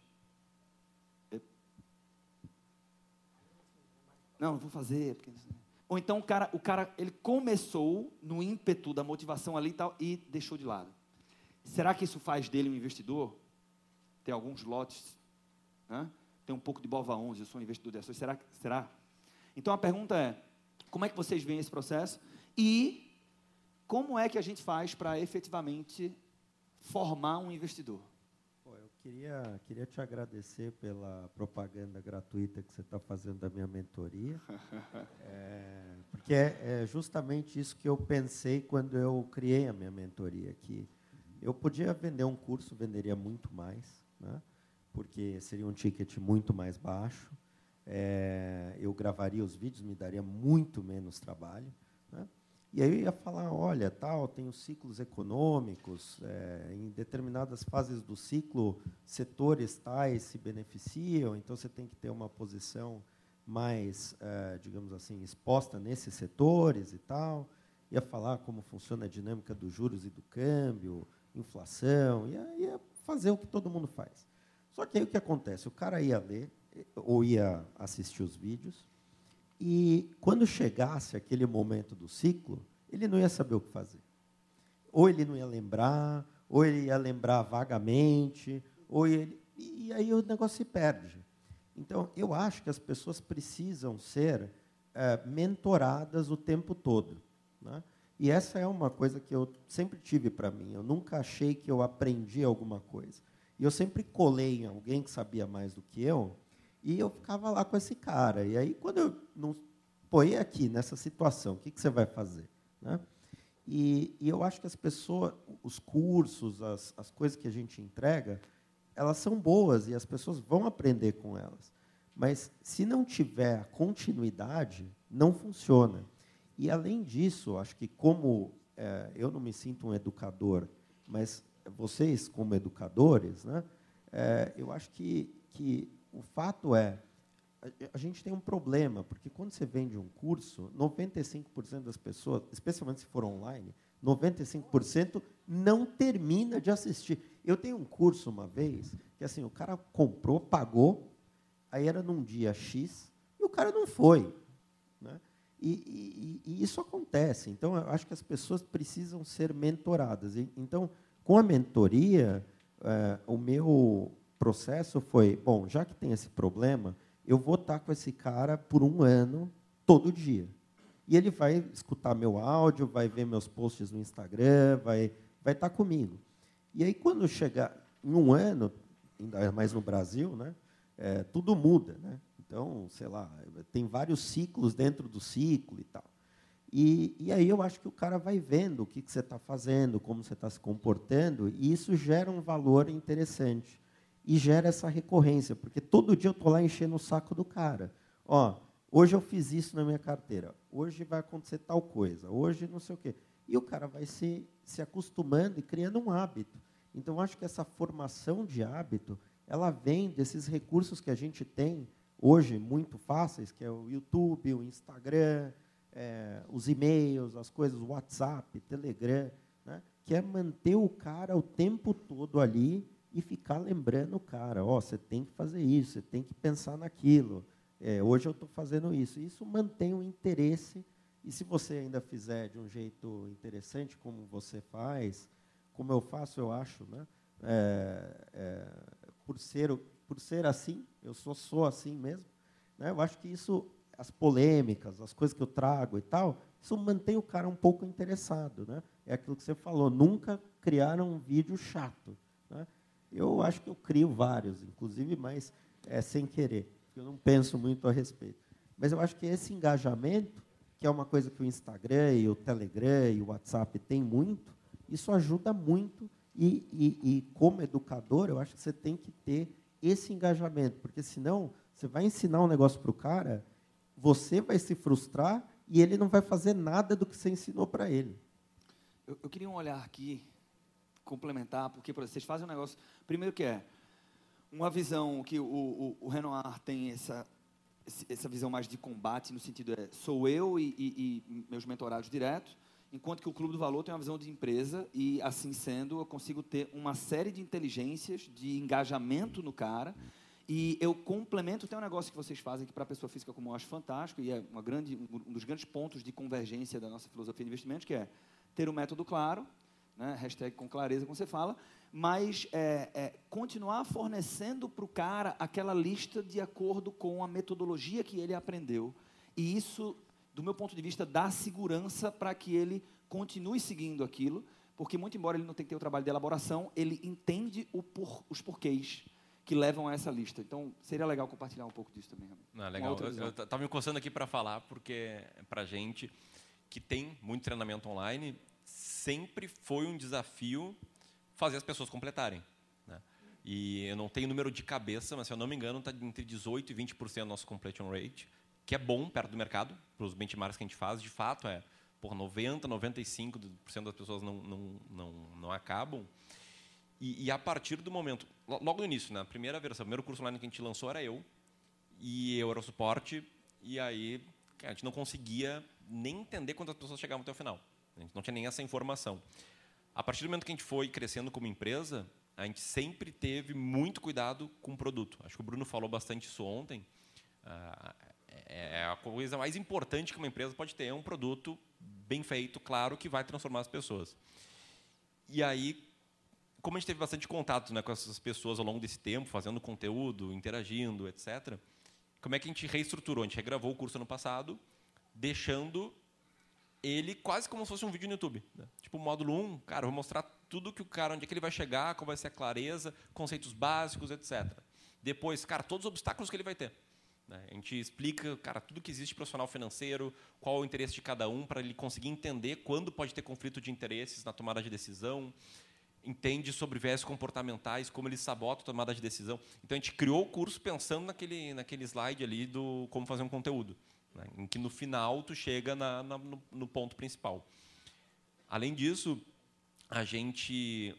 Não vou fazer. Porque... Ou então o cara ele começou no ímpeto da motivação ali e tal, e deixou de lado. Será que isso faz dele um investidor? Tem alguns lotes, né? Tem um pouco de Bova 11, eu sou um investidor de ações. Será? Então a pergunta é: como é que vocês veem esse processo? E como é que a gente faz para efetivamente formar um investidor? Eu queria te agradecer pela propaganda gratuita que você está fazendo da minha mentoria. Porque é justamente isso que eu pensei quando eu criei a minha mentoria, que eu podia vender um curso, venderia muito mais, né? Porque seria um ticket muito mais baixo. Eu gravaria os vídeos, me daria muito menos trabalho, né? E aí eu ia falar: olha, tem os ciclos econômicos, em determinadas fases do ciclo, setores tais se beneficiam, então você tem que ter uma posição mais, digamos assim, exposta nesses setores e tal. Ia falar como funciona a dinâmica dos juros e do câmbio, inflação, ia fazer o que todo mundo faz. Só que aí o que acontece? O cara ia ler, ou ia assistir os vídeos, e quando chegasse aquele momento do ciclo, ele não ia saber o que fazer. Ou ele não ia lembrar, ou ele ia lembrar vagamente, e aí o negócio se perde. Então, eu acho que as pessoas precisam ser mentoradas o tempo todo, né? E essa é uma coisa que eu sempre tive para mim. Eu nunca achei que eu aprendi alguma coisa. E eu sempre colei em alguém que sabia mais do que eu, e eu ficava lá com esse cara. E aí, quando eu não... e aqui, nessa situação, o que você vai fazer? Né? E eu acho que as pessoas, os cursos, as coisas que a gente entrega, elas são boas, e as pessoas vão aprender com elas. Mas, se não tiver continuidade, não funciona. E, além disso, acho que como eu não me sinto um educador, mas vocês, como educadores, né, eu acho que o fato a gente tem um problema, porque quando você vende um curso, 95% das pessoas, especialmente se for online, 95% não termina de assistir. Eu tenho um curso uma vez, que assim, o cara comprou, pagou, aí era num dia X, e o cara não foi, né? E isso acontece. Então, eu acho que as pessoas precisam ser mentoradas. Então, com a mentoria, o meu processo foi: bom, já que tem esse problema, eu vou estar com esse cara por 1 ano, todo dia. E ele vai escutar meu áudio, vai ver meus posts no Instagram, vai estar comigo. E aí, quando chegar em 1 ano, ainda mais no Brasil, né, tudo muda, né? Então, sei lá, tem vários ciclos dentro do ciclo e tal. E aí eu acho que o cara vai vendo o que você está fazendo, como você está se comportando, e isso gera um valor interessante. E gera essa recorrência, porque todo dia eu estou lá enchendo o saco do cara. Ó, hoje eu fiz isso na minha carteira, hoje vai acontecer tal coisa, hoje não sei o quê. E o cara vai se acostumando e criando um hábito. Então, acho que essa formação de hábito, ela vem desses recursos que a gente tem hoje, muito fáceis, que é o YouTube, o Instagram, os e-mails, as coisas, o WhatsApp, Telegram, né, que é manter o cara o tempo todo ali e ficar lembrando o cara, você tem que fazer isso, você tem que pensar naquilo. Hoje eu estou fazendo isso. Isso mantém o interesse, e se você ainda fizer de um jeito interessante, como você faz, como eu faço, eu acho, né? Por ser assim, eu sou assim mesmo, né? Eu acho que isso, as polêmicas, as coisas que eu trago e tal, isso mantém o cara um pouco interessado, né? É aquilo que você falou, nunca criaram um vídeo chato, né? Eu acho que eu crio vários, inclusive, mas sem querer, porque eu não penso muito a respeito. Mas eu acho que esse engajamento, que é uma coisa que o Instagram e o Telegram e o WhatsApp têm muito, isso ajuda muito, e como educador, eu acho que você tem que ter esse engajamento, porque senão você vai ensinar um negócio para o cara, você vai se frustrar e ele não vai fazer nada do que você ensinou para ele. Eu queria um olhar aqui, complementar, porque por exemplo, vocês fazem um negócio, primeiro que uma visão que o Renoir tem essa visão mais de combate, no sentido sou eu e meus mentorados diretos, enquanto que o Clube do Valor tem uma visão de empresa e, assim sendo, eu consigo ter uma série de inteligências, de engajamento no cara, e eu complemento, tem um negócio que vocês fazem que para a pessoa física como eu acho fantástico, e é um dos grandes pontos de convergência da nossa filosofia de investimentos, que é ter um método claro, né, hashtag com clareza, como você fala, mas continuar fornecendo para o cara aquela lista de acordo com a metodologia que ele aprendeu. E isso, do meu ponto de vista, dá segurança para que ele continue seguindo aquilo, porque, muito embora ele não tenha que ter o trabalho de elaboração, ele entende os porquês que levam a essa lista. Então, seria legal compartilhar um pouco disso também. Legal. Eu estava me coçando aqui para falar, porque para a gente que tem muito treinamento online, sempre foi um desafio fazer as pessoas completarem, né? E eu não tenho número de cabeça, mas, se eu não me engano, está entre 18% e 20% do nosso completion rate, que é bom perto do mercado, para os benchmarks que a gente faz. De fato, 90%, 95% das pessoas não acabam. E a partir do momento, logo no início, na primeira versão, o primeiro curso online que a gente lançou era eu era o suporte, e aí a gente não conseguia nem entender quantas pessoas chegavam até o final. A gente não tinha nem essa informação. A partir do momento que a gente foi crescendo como empresa, a gente sempre teve muito cuidado com o produto. Acho que o Bruno falou bastante isso ontem. A coisa mais importante que uma empresa pode ter é um produto bem feito, claro, que vai transformar as pessoas. E aí, como a gente teve bastante contato, né, com essas pessoas ao longo desse tempo, fazendo conteúdo, interagindo, etc., como é que a gente reestruturou? A gente regravou o curso ano passado, deixando ele quase como se fosse um vídeo no YouTube, né? Tipo, o módulo 1, cara, eu vou mostrar tudo que o cara, onde é que ele vai chegar, qual vai ser a clareza, conceitos básicos, etc. Depois, cara, todos os obstáculos que ele vai ter, né? A gente explica, cara, tudo que existe profissional financeiro, qual é o interesse de cada um, para ele conseguir entender quando pode ter conflito de interesses na tomada de decisão, entende sobre viés comportamentais, como ele sabota a tomada de decisão. Então, a gente criou o curso pensando naquele slide ali do como fazer um conteúdo, né, em que, no final, tu chega no ponto principal. Além disso, a gente...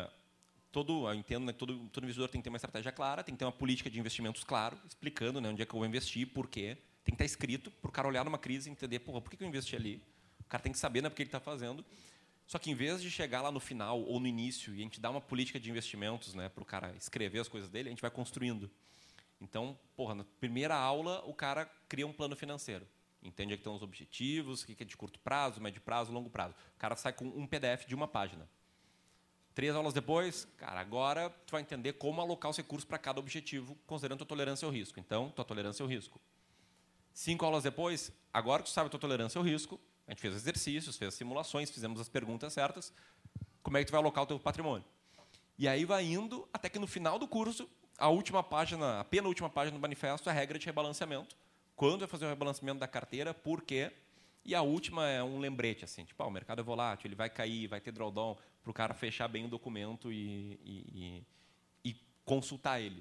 eu entendo, né, todo investidor tem que ter uma estratégia clara, tem que ter uma política de investimentos clara, explicando, né, onde é que eu vou investir, por quê. Tem que estar escrito, para o cara olhar numa crise e entender, por que eu investi ali. O cara tem que saber, né, porque ele está fazendo. Só que, em vez de chegar lá no final ou no início e a gente dar uma política de investimentos, né, para o cara escrever as coisas dele, a gente vai construindo. Então, na primeira aula, o cara cria um plano financeiro. Entende onde é que estão os objetivos, o que é de curto prazo, médio prazo, longo prazo. O cara sai com um PDF de uma página. 3 aulas depois, cara, agora tu vai entender como alocar os recursos para cada objetivo, considerando tua tolerância ao risco. Então, tua tolerância ao risco. 5 aulas depois, agora que tu sabe a tua tolerância ao risco, a gente fez exercícios, fez simulações, fizemos as perguntas certas, como é que tu vai alocar o teu patrimônio? E aí vai indo até que, no final do curso, a penúltima página do manifesto é a regra de rebalanceamento. Quando vai fazer o rebalanceamento da carteira, por quê? E a última é um lembrete, assim, tipo, o mercado é volátil, ele vai cair, vai ter drawdown, para o cara fechar bem o documento e consultar ele.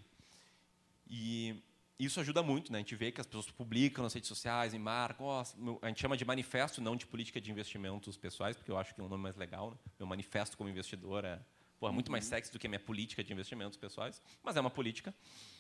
E isso ajuda muito, né? A gente vê que as pessoas publicam nas redes sociais e marcam, a gente chama de manifesto, não de política de investimentos pessoais, porque eu acho que é um nome mais legal, né? Meu manifesto como investidor é muito mais sexy do que a minha política de investimentos pessoais, mas é uma política.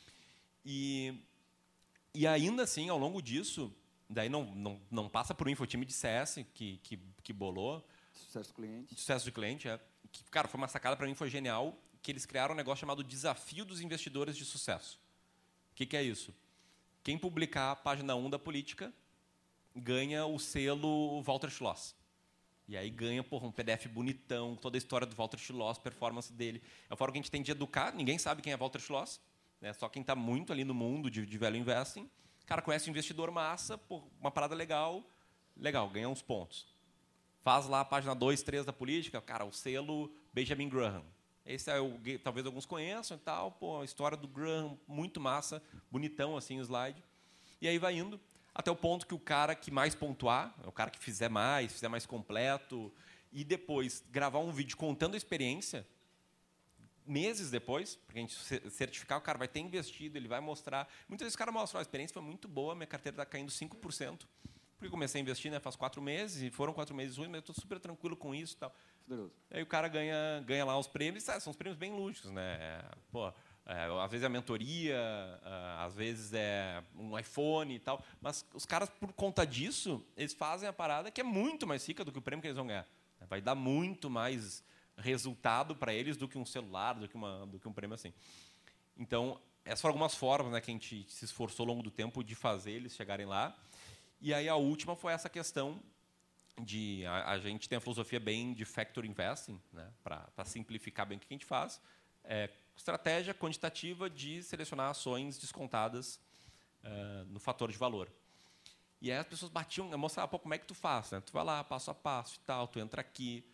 E ainda assim, ao longo disso, daí não passa por um infotime de CS que bolou. Sucesso do cliente. Sucesso do cliente, que, cara, foi uma sacada para mim, foi genial, que eles criaram um negócio chamado Desafio dos Investidores de Sucesso. O que é isso? Quem publicar a página 1 da política ganha o selo Walter Schloss. E aí ganha um PDF bonitão, toda a história do Walter Schloss, performance dele. É a forma que a gente tem de educar. Ninguém sabe quem é Walter Schloss. Né? Só quem está muito ali no mundo de value investing. O cara conhece o investidor massa, uma parada legal, ganha uns pontos. Faz lá a página 2, 3 da política, cara, o selo Benjamin Graham. Esse é talvez alguns conheçam e tal. A história do Graham, muito massa, bonitão assim o slide. E aí vai indo. Até o ponto que o cara que mais pontuar, o cara que fizer mais completo, e depois gravar um vídeo contando a experiência, meses depois, porque a gente certificar, o cara vai ter investido, ele vai mostrar. Muitas vezes o cara mostra, a experiência foi muito boa, minha carteira está caindo 5%, porque eu comecei a investir faz 4 meses, e foram 4 meses ruins, mas eu estou super tranquilo com isso e tal. Aí o cara ganha lá os prêmios, são os prêmios bem lúdicos, né? Às vezes é a mentoria, às vezes é um iPhone e tal. Mas os caras, por conta disso, eles fazem a parada que é muito mais rica do que o prêmio que eles vão ganhar. Vai dar muito mais resultado para eles do que um celular, do que um prêmio assim. Então, essas foram algumas formas, né, que a gente se esforçou ao longo do tempo de fazer eles chegarem lá. E aí a última foi essa questão de... A gente tem a filosofia bem de factor investing, né, para simplificar bem o que a gente faz. Estratégia quantitativa de selecionar ações descontadas no fator de valor. E aí as pessoas batiam, mostravam, como é que tu faz? Né? Tu vai lá, passo a passo e tal, tu entra aqui.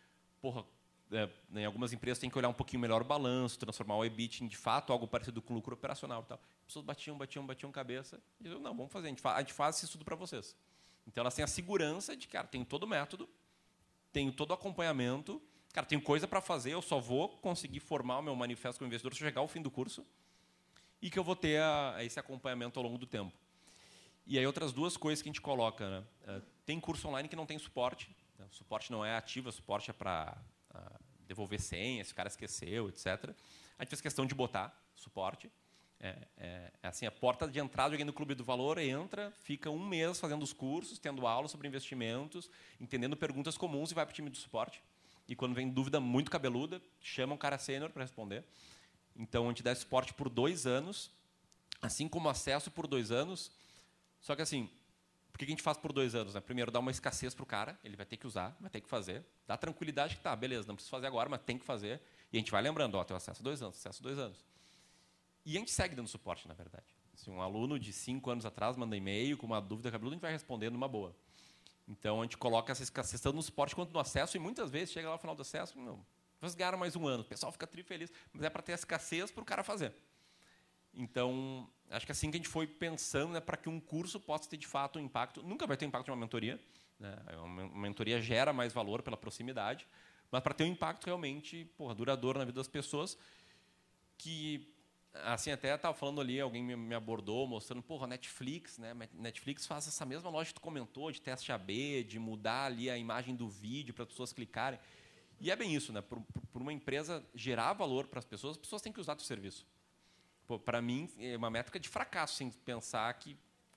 Em algumas empresas tem que olhar um pouquinho melhor o balanço, transformar o EBIT em, de fato, algo parecido com lucro operacional e tal. As pessoas batiam cabeça e diziam, não, vamos fazer, a gente faz esse estudo para vocês. Então, elas têm a segurança de que, cara, tenho todo o método, tenho todo o acompanhamento, cara, tenho coisa para fazer, eu só vou conseguir formar o meu manifesto como investidor se eu chegar ao fim do curso e que eu vou ter esse acompanhamento ao longo do tempo. E aí, outras duas coisas que a gente coloca. Né? Tem curso online que não tem suporte. Né? O suporte não é ativo, o suporte é para devolver senha, se o cara esqueceu, etc. A gente fez questão de botar suporte. Assim, a porta de entrada de alguém do Clube do Valor entra, fica 1 mês fazendo os cursos, tendo aulas sobre investimentos, entendendo perguntas comuns e vai para o time de suporte. E quando vem dúvida muito cabeluda, chama um cara sênior para responder. Então, a gente dá suporte por 2 anos, assim como acesso por 2 anos. Só que, assim, por que a gente faz por 2 anos? Né? Primeiro, dá uma escassez para o cara, ele vai ter que usar, vai ter que fazer. Dá tranquilidade que, beleza, não preciso fazer agora, mas tem que fazer. E a gente vai lembrando, tem acesso a 2 anos, acesso a 2 anos. E a gente segue dando suporte, na verdade. Se um aluno de 5 anos atrás manda e-mail com uma dúvida cabeluda, a gente vai responder numa boa. Então, a gente coloca essa escassez tanto no suporte quanto no acesso, e muitas vezes chega lá no final do acesso, vocês ganharam mais 1 ano, o pessoal fica feliz, mas é para ter a escassez para o cara fazer. Então, acho que assim que a gente foi pensando, né, para que um curso possa ter, de fato, um impacto. Nunca vai ter o impacto de uma mentoria. Né? Uma mentoria gera mais valor pela proximidade, mas para ter um impacto realmente duradouro na vida das pessoas, que... Assim, até estava falando ali, alguém me abordou, mostrando, Netflix, né? Netflix faz essa mesma lógica que tu comentou, de teste AB, de mudar ali a imagem do vídeo para as pessoas clicarem. E é bem isso, né? Por uma empresa gerar valor para as pessoas têm que usar o serviço. Para mim, é uma métrica de fracasso, sem pensar que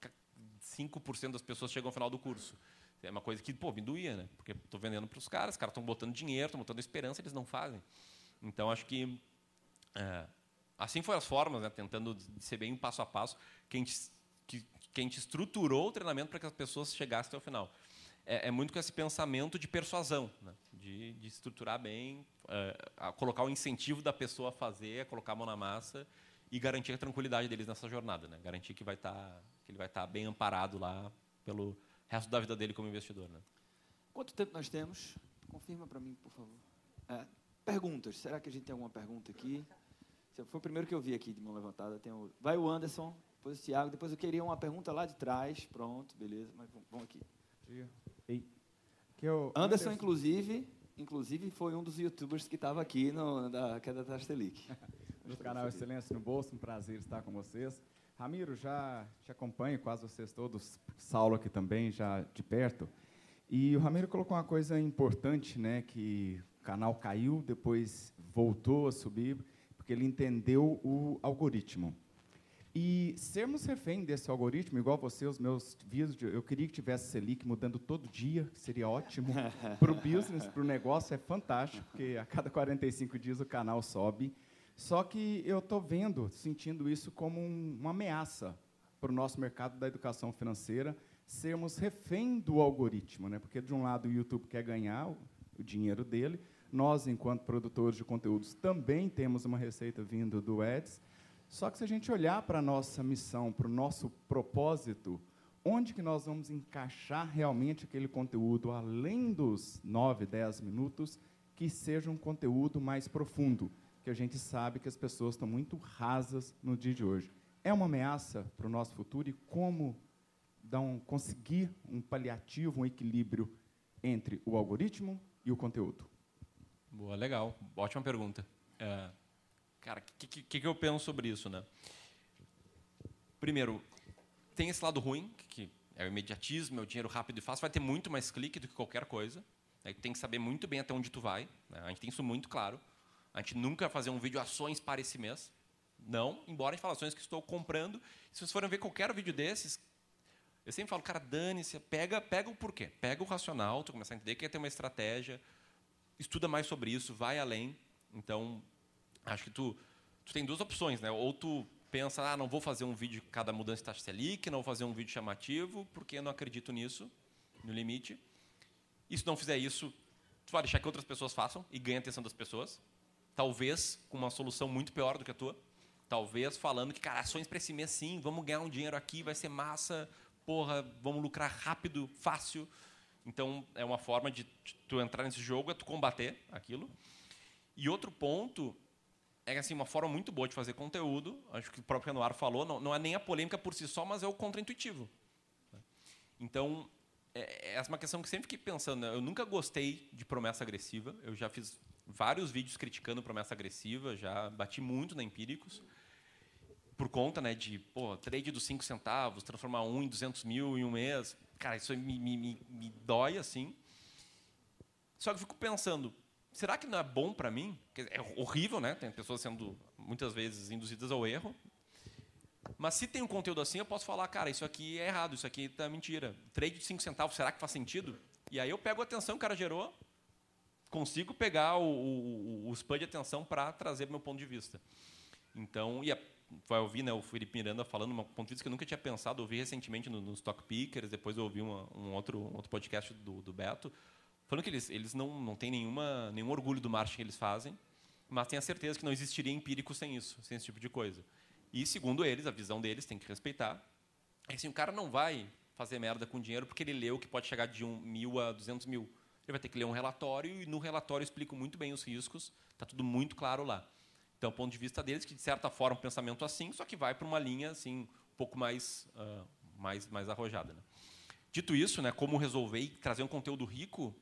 5% das pessoas chegam ao final do curso. É uma coisa que, me doía, né? Porque estou vendendo para os caras estão botando dinheiro, estão botando esperança, eles não fazem. Então, acho que... assim foram as formas, né, tentando ser bem um passo a passo, que a gente estruturou o treinamento para que as pessoas chegassem até o final. É muito com esse pensamento de persuasão, né, de estruturar bem, colocar o incentivo da pessoa a fazer, a colocar a mão na massa e garantir a tranquilidade deles nessa jornada. Né, garantir que ele vai estar bem amparado lá pelo resto da vida dele como investidor. Né. Quanto tempo nós temos? Confirma para mim, por favor. Perguntas. Será que a gente tem alguma pergunta aqui? Foi o primeiro que eu vi aqui de mão levantada. Vai o Anderson, depois o Thiago, depois eu queria uma pergunta lá de trás. Pronto, beleza, mas vamos aqui. Anderson, inclusive, foi um dos youtubers que estava aqui que é da Tastelic. Do canal Excelência no Bolso, um prazer estar com vocês. Ramiro, já te acompanho, quase vocês todos, Saulo aqui também, já de perto. E o Ramiro colocou uma coisa importante, né, que o canal caiu, depois voltou a subir, porque ele entendeu o algoritmo. E sermos refém desse algoritmo, igual você, os meus vídeos, eu queria que tivesse Selic mudando todo dia, que seria ótimo. Para o business, para o negócio, é fantástico, porque a cada 45 dias o canal sobe. Só que eu estou sentindo isso como uma ameaça para o nosso mercado da educação financeira, sermos refém do algoritmo, né? Porque, de um lado, o YouTube quer ganhar o dinheiro dele, nós, enquanto produtores de conteúdos, também temos uma receita vindo do Ads, só que se a gente olhar para a nossa missão, para o nosso propósito, onde que nós vamos encaixar realmente aquele conteúdo, além dos 9, 10 minutos, que seja um conteúdo mais profundo, que a gente sabe que as pessoas estão muito rasas no dia de hoje. É uma ameaça para o nosso futuro e como conseguir um paliativo, um equilíbrio entre o algoritmo e o conteúdo? Boa, legal. Ótima pergunta. Cara, o que eu penso sobre isso, né? Primeiro, tem esse lado ruim, que é o imediatismo, é o dinheiro rápido e fácil, vai ter muito mais clique do que qualquer coisa. Aí tem que saber muito bem até onde tu vai, né? A gente tem isso muito claro. A gente nunca vai fazer um vídeo ações para esse mês. Não, embora a gente fale ações que estou comprando. Se vocês forem ver qualquer vídeo desses, eu sempre falo, cara, dane-se, pega o porquê, pega o racional, tu começar a entender que tem uma estratégia, estuda mais sobre isso, vai além. Então, acho que tu tem duas opções, né? Ou tu pensa, não vou fazer um vídeo de cada mudança de taxa Selic, não vou fazer um vídeo chamativo, porque eu não acredito nisso, no limite. E se não fizer isso, tu vai deixar que outras pessoas façam e ganhe a atenção das pessoas. Talvez com uma solução muito pior do que a tua. Talvez falando que, cara, ações para esse mês sim, vamos ganhar um dinheiro aqui, vai ser massa, porra, vamos lucrar rápido, fácil. Então, é uma forma de tu entrar nesse jogo, é tu combater aquilo. E outro ponto é assim, uma forma muito boa de fazer conteúdo, acho que o próprio Renoir falou, não é nem a polêmica por si só, mas é o contraintuitivo. Então, essa é uma questão que sempre fiquei pensando, né? Eu nunca gostei de promessa agressiva, eu já fiz vários vídeos criticando promessa agressiva, já bati muito na Empíricos, por conta, né, de trade dos 5 centavos, transformar em 200 mil em um mês. Cara, isso me dói, assim. Só que eu fico pensando, será que não é bom para mim? É horrível, né? Tem pessoas sendo, muitas vezes, induzidas ao erro. Mas se tem um conteúdo assim, eu posso falar, cara, isso aqui é errado, isso aqui tá mentira. Trade de 5 centavos, será que faz sentido? E aí eu pego a atenção que o cara gerou, consigo pegar o spam de atenção para trazer meu ponto de vista. Então, vai ouvir, né, o Felipe Miranda falando um ponto de vista que eu nunca tinha pensado, ouvi recentemente nos Stock Pickers, depois eu ouvi um outro podcast do Beto, falando que eles não têm nenhum orgulho do marketing que eles fazem, mas têm a certeza que não existiria empírico sem isso, sem esse tipo de coisa. E, segundo eles, a visão deles, tem que respeitar, é assim, o cara não vai fazer merda com dinheiro porque ele leu que pode chegar de 1.000 a 200 mil. Ele vai ter que ler um relatório e, no relatório, eu explico muito bem os riscos, está tudo muito claro lá. Então, o ponto de vista deles, que, de certa forma, é um pensamento assim, só que vai para uma linha assim, um pouco mais arrojada. Né? Dito isso, né, como resolver e trazer um conteúdo rico,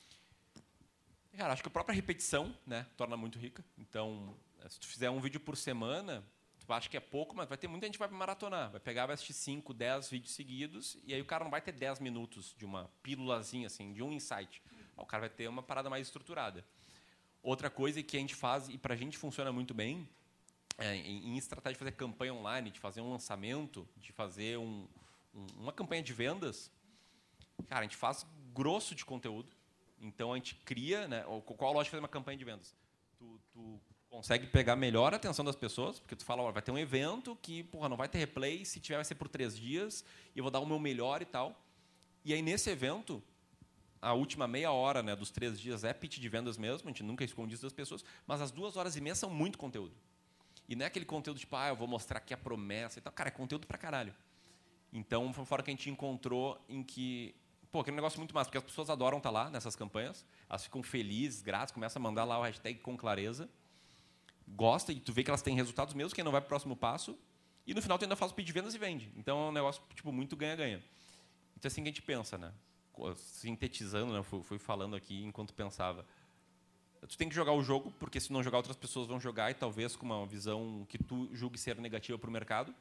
cara, acho que a própria repetição, né, torna muito rica. Então, se tu fizer um vídeo por semana, tu acha que é pouco, mas vai ter muita gente que vai maratonar. Vai pegar, vai assistir 5, 10 vídeos seguidos, e aí o cara não vai ter 10 minutos de uma pílulazinha, assim, de um insight. O cara vai ter uma parada mais estruturada. Outra coisa que a gente faz, e para a gente funciona muito bem, em estratégia de fazer campanha online, de fazer um lançamento, de fazer uma campanha de vendas, cara, a gente faz grosso de conteúdo. Então, a gente cria... Né, qual a lógica de fazer uma campanha de vendas? Tu consegue pegar melhor a atenção das pessoas, porque tu fala, vai ter um evento que não vai ter replay, se tiver vai ser por 3 dias, e eu vou dar o meu melhor e tal. E aí, nesse evento... A última meia hora, né, dos 3 dias é pitch de vendas mesmo, a gente nunca esconde isso das pessoas, mas as 2 horas e meia são muito conteúdo. E não é aquele conteúdo tipo, eu vou mostrar aqui a promessa e tal. Cara, é conteúdo pra caralho. Então, foi fora que a gente encontrou em que... aquele negócio muito massa, porque as pessoas adoram estar lá nessas campanhas, elas ficam felizes, gratas, começam a mandar lá o hashtag com clareza, gosta e tu vê que elas têm resultados mesmo, quem não vai para o próximo passo, e no final tu ainda faz o pitch de vendas e vende. Então, é um negócio muito ganha-ganha. Então, é assim que a gente pensa, né? Sintetizando, né, fui falando aqui enquanto pensava. Tu tem que jogar o jogo, porque se não jogar, outras pessoas vão jogar, e talvez com uma visão que tu julgue ser negativa para o mercado.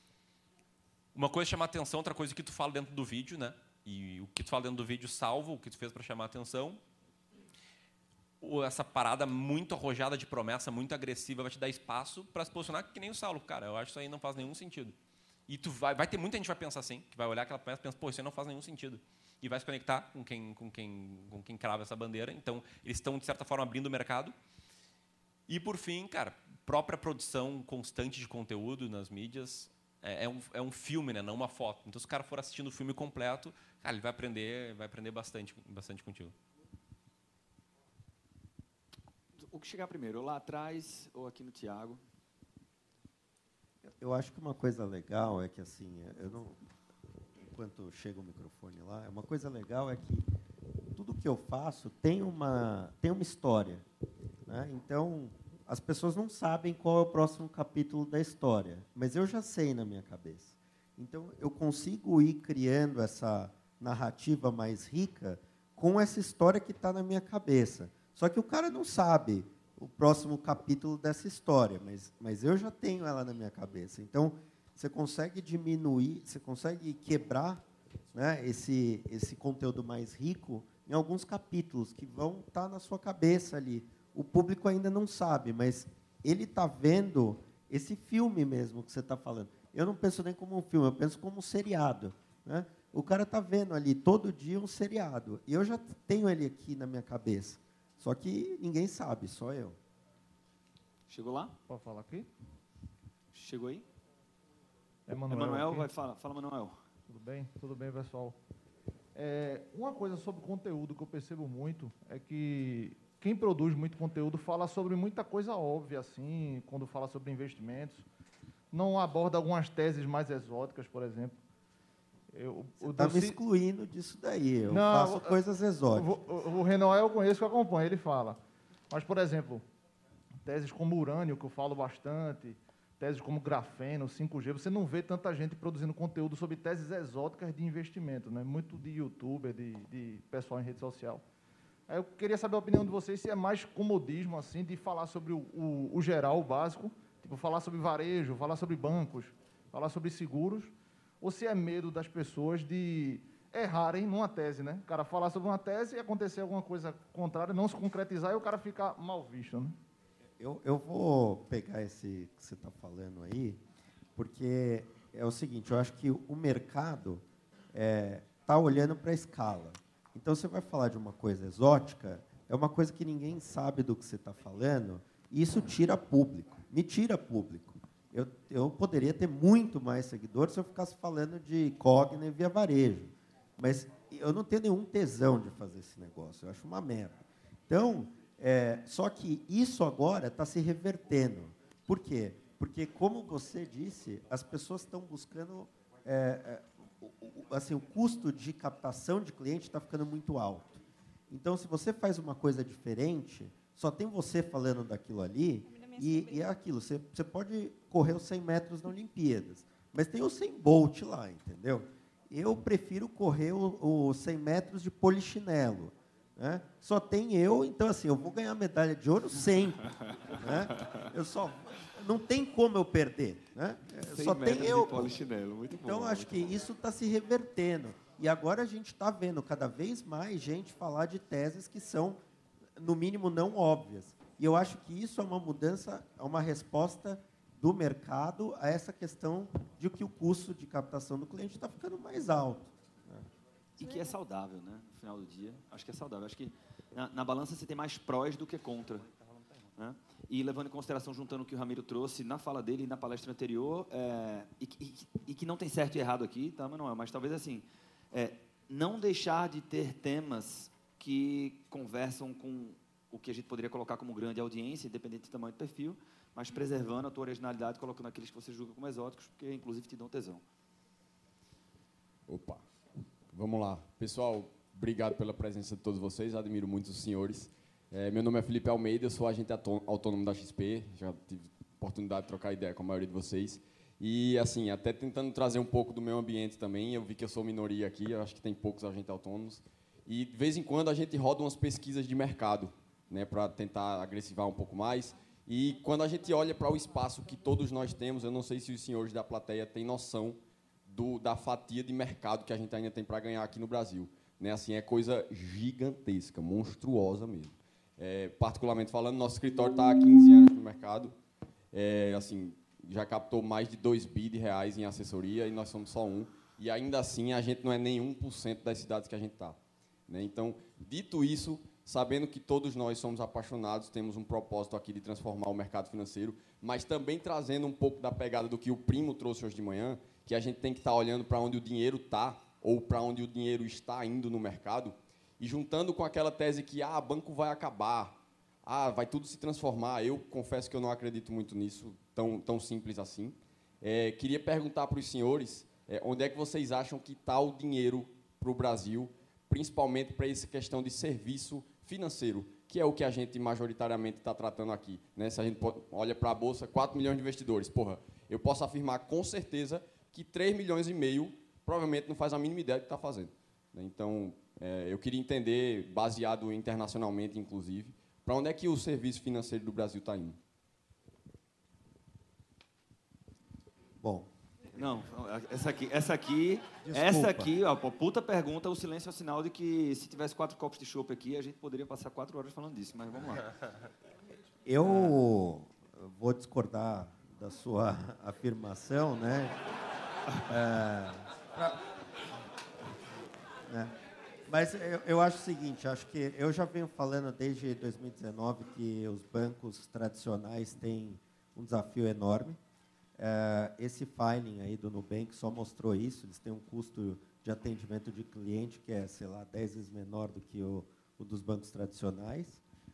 Uma coisa é chamar atenção, outra coisa é o que tu fala dentro do vídeo, né? E o que tu fala dentro do vídeo salva o que tu fez para chamar atenção. Essa parada muito arrojada de promessa, muito agressiva, vai te dar espaço para se posicionar que nem o Saulo. Cara, eu acho que isso aí não faz nenhum sentido. E tu vai ter muita gente que vai pensar assim, que vai olhar aquela promessa e pensa, isso aí não faz nenhum sentido. E vai se conectar com quem crava essa bandeira. Então, eles estão, de certa forma, abrindo o mercado. E, por fim, cara, própria produção constante de conteúdo nas mídias é um filme, né, não uma foto. Então, se o cara for assistindo o filme completo, cara, ele vai aprender bastante contigo. O que chegar primeiro, ou lá atrás ou aqui no Thiago? Eu acho que uma coisa legal é que, assim, enquanto chega o microfone lá, uma coisa legal é que tudo que eu faço tem uma história, né? Então, as pessoas não sabem qual é o próximo capítulo da história, mas eu já sei na minha cabeça. Então, eu consigo ir criando essa narrativa mais rica com essa história que está na minha cabeça. Só que o cara não sabe o próximo capítulo dessa história, mas eu já tenho ela na minha cabeça. Então, você consegue diminuir, você consegue quebrar, né, esse conteúdo mais rico em alguns capítulos que vão estar na sua cabeça ali. O público ainda não sabe, mas ele está vendo esse filme mesmo que você está falando. Eu não penso nem como um filme, eu penso como um seriado, né? O cara está vendo ali todo dia um seriado, e eu já tenho ele aqui na minha cabeça. Só que ninguém sabe, só eu. Chegou lá? Pode falar aqui? Chegou aí? Emanuel vai falar. Fala, Manuel. Tudo bem? Tudo bem, pessoal. Uma coisa sobre conteúdo que eu percebo muito é que quem produz muito conteúdo fala sobre muita coisa óbvia, assim, quando fala sobre investimentos. Não aborda algumas teses mais exóticas, por exemplo. Você está me excluindo disso daí. Eu faço coisas exóticas. O Renoel eu conheço, que eu acompanho, ele fala. Mas, por exemplo, teses como urânio, que eu falo bastante, teses como grafeno, 5G, você não vê tanta gente produzindo conteúdo sobre teses exóticas de investimento, né? Muito de youtuber, de pessoal em rede social. Aí eu queria saber a opinião de vocês, se é mais comodismo, assim, de falar sobre o geral, o básico, tipo, falar sobre varejo, falar sobre bancos, falar sobre seguros, ou se é medo das pessoas de errarem numa tese, né? O cara falar sobre uma tese e acontecer alguma coisa contrária, não se concretizar e o cara ficar mal visto, né? Eu vou pegar esse que você está falando aí, porque é o seguinte, eu acho que o mercado está olhando para a escala. Então, você vai falar de uma coisa exótica, é uma coisa que ninguém sabe do que você está falando, e isso tira público, me tira público. Eu poderia ter muito mais seguidores se eu ficasse falando de Cogna e Via Varejo, mas eu não tenho nenhum tesão de fazer esse negócio, eu acho uma merda. Então, só que isso agora está se revertendo. Por quê? Porque, como você disse, as pessoas estão buscando... assim, o custo de captação de cliente está ficando muito alto. Então, se você faz uma coisa diferente, só tem você falando daquilo ali, e é aquilo. Você pode correr os 100 metros na Olimpíadas, mas tem o 100 Bolt lá, entendeu? Eu prefiro correr os 100 metros de polichinelo. Né? Só tem eu, então, assim, eu vou ganhar medalha de ouro sempre. Né? Não tem como eu perder. Né? Só tem eu. Muito bom, então, acho que isso está se revertendo. E agora a gente está vendo cada vez mais gente falar de teses que são, no mínimo, não óbvias. E eu acho que isso é uma mudança, é uma resposta do mercado a essa questão de que o custo de captação do cliente está ficando mais alto. Né? E que é saudável, né? No final do dia, acho que é saudável. Acho que na balança você tem mais prós do que contra. Né? E levando em consideração, juntando o que o Ramiro trouxe na fala dele e na palestra anterior, e que não tem certo e errado aqui, tá, Manuel? Mas talvez assim, não deixar de ter temas que conversam com o que a gente poderia colocar como grande audiência, independente do tamanho do perfil, mas preservando a tua originalidade, colocando aqueles que você julga como exóticos, porque, inclusive, te dão tesão. Opa, vamos lá. Pessoal, obrigado pela presença de todos vocês, admiro muito os senhores. Meu nome é Felipe Almeida, eu sou agente autônomo da XP, já tive oportunidade de trocar ideia com a maioria de vocês. E, assim, até tentando trazer um pouco do meu ambiente também, eu vi que eu sou minoria aqui, eu acho que tem poucos agentes autônomos. E, de vez em quando, a gente roda umas pesquisas de mercado, né, para tentar agressivar um pouco mais. E, quando a gente olha para o espaço que todos nós temos, eu não sei se os senhores da plateia têm noção da fatia de mercado que a gente ainda tem para ganhar aqui no Brasil. Né, assim, é coisa gigantesca, monstruosa mesmo. Particularmente falando, nosso escritório está há 15 anos no mercado. Assim, já captou mais de 2 bi de reais em assessoria e nós somos só um. E, ainda assim, a gente não é nem 1% das cidades que a gente está. Né? Então, dito isso, sabendo que todos nós somos apaixonados, temos um propósito aqui de transformar o mercado financeiro, mas também trazendo um pouco da pegada do que o Primo trouxe hoje de manhã, que a gente tem que estar olhando para onde o dinheiro está, ou para onde o dinheiro está indo no mercado, e juntando com aquela tese que banco vai acabar, vai tudo se transformar. Eu confesso que eu não acredito muito nisso, tão simples assim. Queria perguntar para os senhores onde é que vocês acham que está o dinheiro para o Brasil, principalmente para essa questão de serviço financeiro, que é o que a gente majoritariamente está tratando aqui, né? Se a gente olha para a Bolsa, 4 milhões de investidores. Eu posso afirmar com certeza que 3,5 milhões provavelmente não faz a mínima ideia do que está fazendo. Então, eu queria entender, baseado internacionalmente, inclusive, para onde é que o serviço financeiro do Brasil está indo. Bom. Não, essa aqui, ó, puta pergunta, o silêncio é o sinal de que se tivesse 4 copos de chopp aqui, a gente poderia passar 4 horas falando disso, mas vamos lá. Eu vou discordar da sua afirmação, né? Mas eu acho o seguinte, acho que eu já venho falando desde 2019 que os bancos tradicionais têm um desafio enorme. Esse filing aí do Nubank só mostrou isso. Eles têm um custo de atendimento de cliente que é, 10 vezes menor do que o dos bancos tradicionais.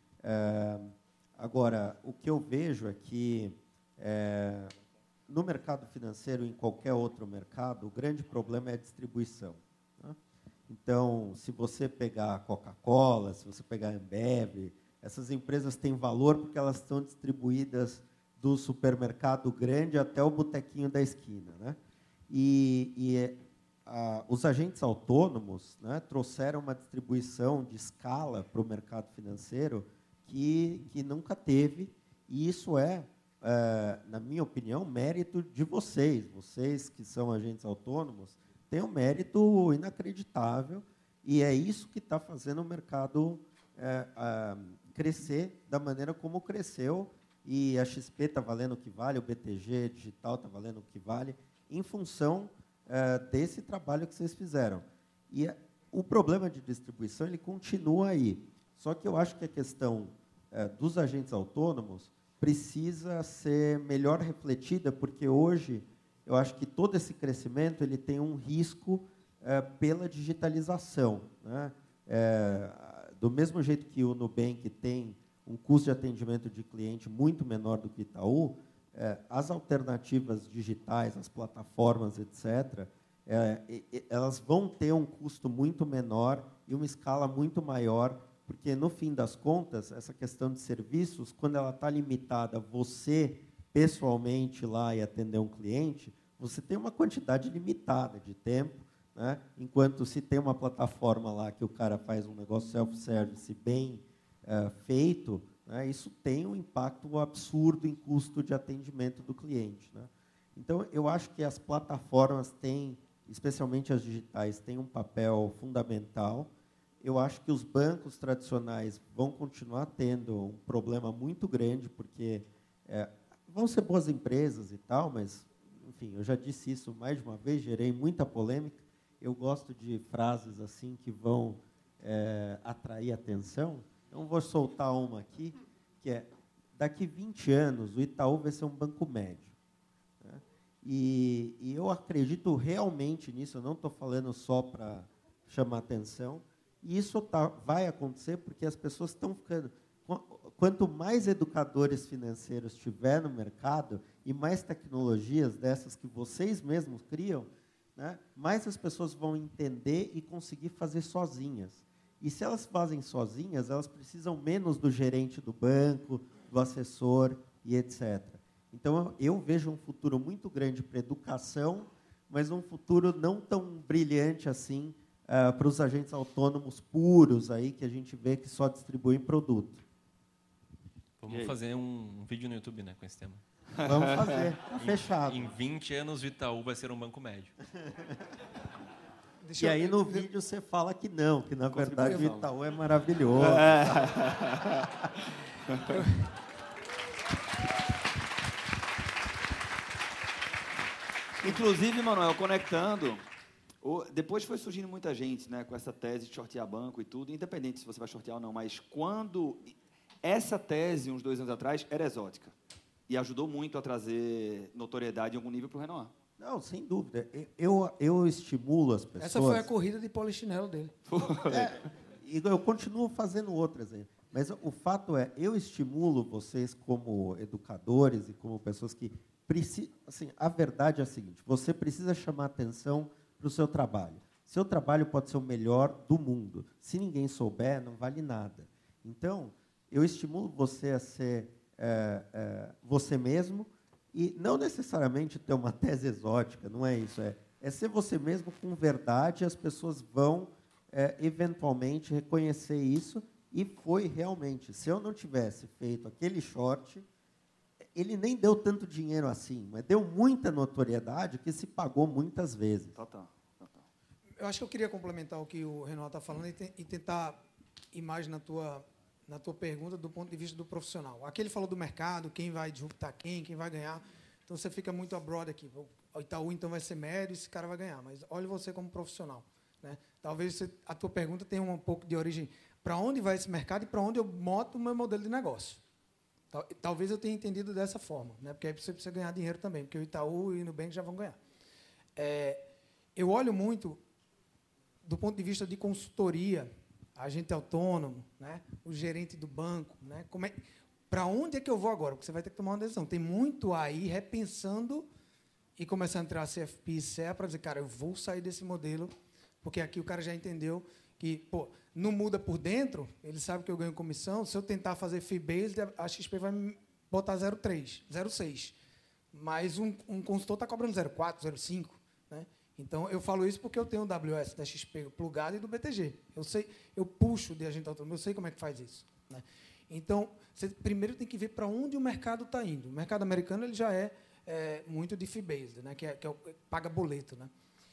Agora, o que eu vejo é que no mercado financeiro, em qualquer outro mercado, o grande problema é a distribuição, né? Então, se você pegar a Coca-Cola, se você pegar a Ambev, essas empresas têm valor porque elas estão distribuídas do supermercado grande até o botequinho da esquina, né? Os agentes autônomos, né, trouxeram uma distribuição de escala para o mercado financeiro que nunca teve, e isso na minha opinião, mérito de vocês. Vocês que são agentes autônomos têm um mérito inacreditável, e é isso que está fazendo o mercado crescer da maneira como cresceu. E a XP está valendo o que vale, o BTG Digital está valendo o que vale, em função desse trabalho que vocês fizeram. E o problema de distribuição ele continua aí. Só que eu acho que a questão dos agentes autônomos precisa ser melhor refletida, porque hoje eu acho que todo esse crescimento ele tem um risco pela digitalização, né? Do mesmo jeito que o Nubank tem um custo de atendimento de cliente muito menor do que Itaú, as alternativas digitais, as plataformas, etc., elas vão ter um custo muito menor e uma escala muito maior, porque, no fim das contas, essa questão de serviços, quando ela está limitada a você, pessoalmente, lá e atender um cliente, você tem uma quantidade limitada de tempo, né? Enquanto se tem uma plataforma lá que o cara faz um negócio self-service bem feito, né, isso tem um impacto absurdo em custo de atendimento do cliente, né? Então, eu acho que as plataformas têm, especialmente as digitais, têm um papel fundamental. Eu acho que os bancos tradicionais vão continuar tendo um problema muito grande, porque vão ser boas empresas e tal, mas, enfim, eu já disse isso mais de uma vez, gerei muita polêmica. Eu gosto de frases assim que vão atrair atenção. Então, vou soltar uma aqui, que é: daqui 20 anos, o Itaú vai ser um banco médio, né? E eu acredito realmente nisso, eu não estou falando só para chamar atenção, e isso vai acontecer porque as pessoas estão ficando... Quanto mais educadores financeiros tiver no mercado e mais tecnologias dessas que vocês mesmos criam, né, mais as pessoas vão entender e conseguir fazer sozinhas. E se elas fazem sozinhas, elas precisam menos do gerente do banco, do assessor e etc. Então, eu vejo um futuro muito grande para a educação, mas um futuro não tão brilhante assim para os agentes autônomos puros, aí, que a gente vê que só distribuem produto. Vamos fazer um vídeo no YouTube, né, com esse tema. Vamos fazer, tá fechado. Em 20 anos, o Itaú vai ser um banco médio. E aí no vídeo você fala que não, que na verdade o Itaú é maravilhoso. Inclusive, Manuel, conectando, Depois foi surgindo muita gente, né, com essa tese de shortear banco e tudo, independente se você vai shortear ou não, mas quando essa tese, uns 2 anos atrás, era exótica e ajudou muito a trazer notoriedade em algum nível para o Renoir. Não, sem dúvida. Eu estimulo as pessoas... Essa foi a corrida de polichinelo dele. E eu continuo fazendo outras aí. Mas o fato é, eu estimulo vocês como educadores e como pessoas que precisam... Assim, a verdade é a seguinte, você precisa chamar atenção para o seu trabalho. Seu trabalho pode ser o melhor do mundo. Se ninguém souber, não vale nada. Então, eu estimulo você a ser você mesmo e não necessariamente ter uma tese exótica, não é isso. É ser você mesmo com verdade, as pessoas vão, eventualmente, reconhecer isso. E foi realmente. Se eu não tivesse feito aquele short, ele nem deu tanto dinheiro assim, mas deu muita notoriedade que se pagou muitas vezes. Total. Eu acho que eu queria complementar o que o Renoir está falando e tentar ir mais na tua pergunta do ponto de vista do profissional. Aqui ele falou do mercado, quem vai disruptar quem vai ganhar. Então, você fica muito abroad aqui. O Itaú, então, vai ser médio, esse cara vai ganhar. Mas olhe você como profissional, né? Talvez a tua pergunta tenha um pouco de origem para onde vai esse mercado e para onde eu monto o meu modelo de negócio. Talvez eu tenha entendido dessa forma, né? Porque aí você precisa ganhar dinheiro também, porque o Itaú e o Nubank já vão ganhar. Eu olho muito do ponto de vista de consultoria, agente autônomo, né? O gerente do banco, né? Para onde é que eu vou agora? Porque você vai ter que tomar uma decisão. Tem muito aí repensando e começando a entrar a CFP e CEA para dizer, cara, eu vou sair desse modelo, porque aqui o cara já entendeu que, pô, não muda por dentro, ele sabe que eu ganho comissão, se eu tentar fazer fee-based, a XP vai me botar 0,3, 0,6. Mas um consultor está cobrando 0,4, 0,5. Né? Então, eu falo isso porque eu tenho o WS da XP plugado e do BTG. Eu puxo de agente autônomo, eu sei como é que faz isso. Né? Então, você primeiro tem que ver para onde o mercado está indo. O mercado americano ele já é muito de fee-based, né? que paga boleto. Né?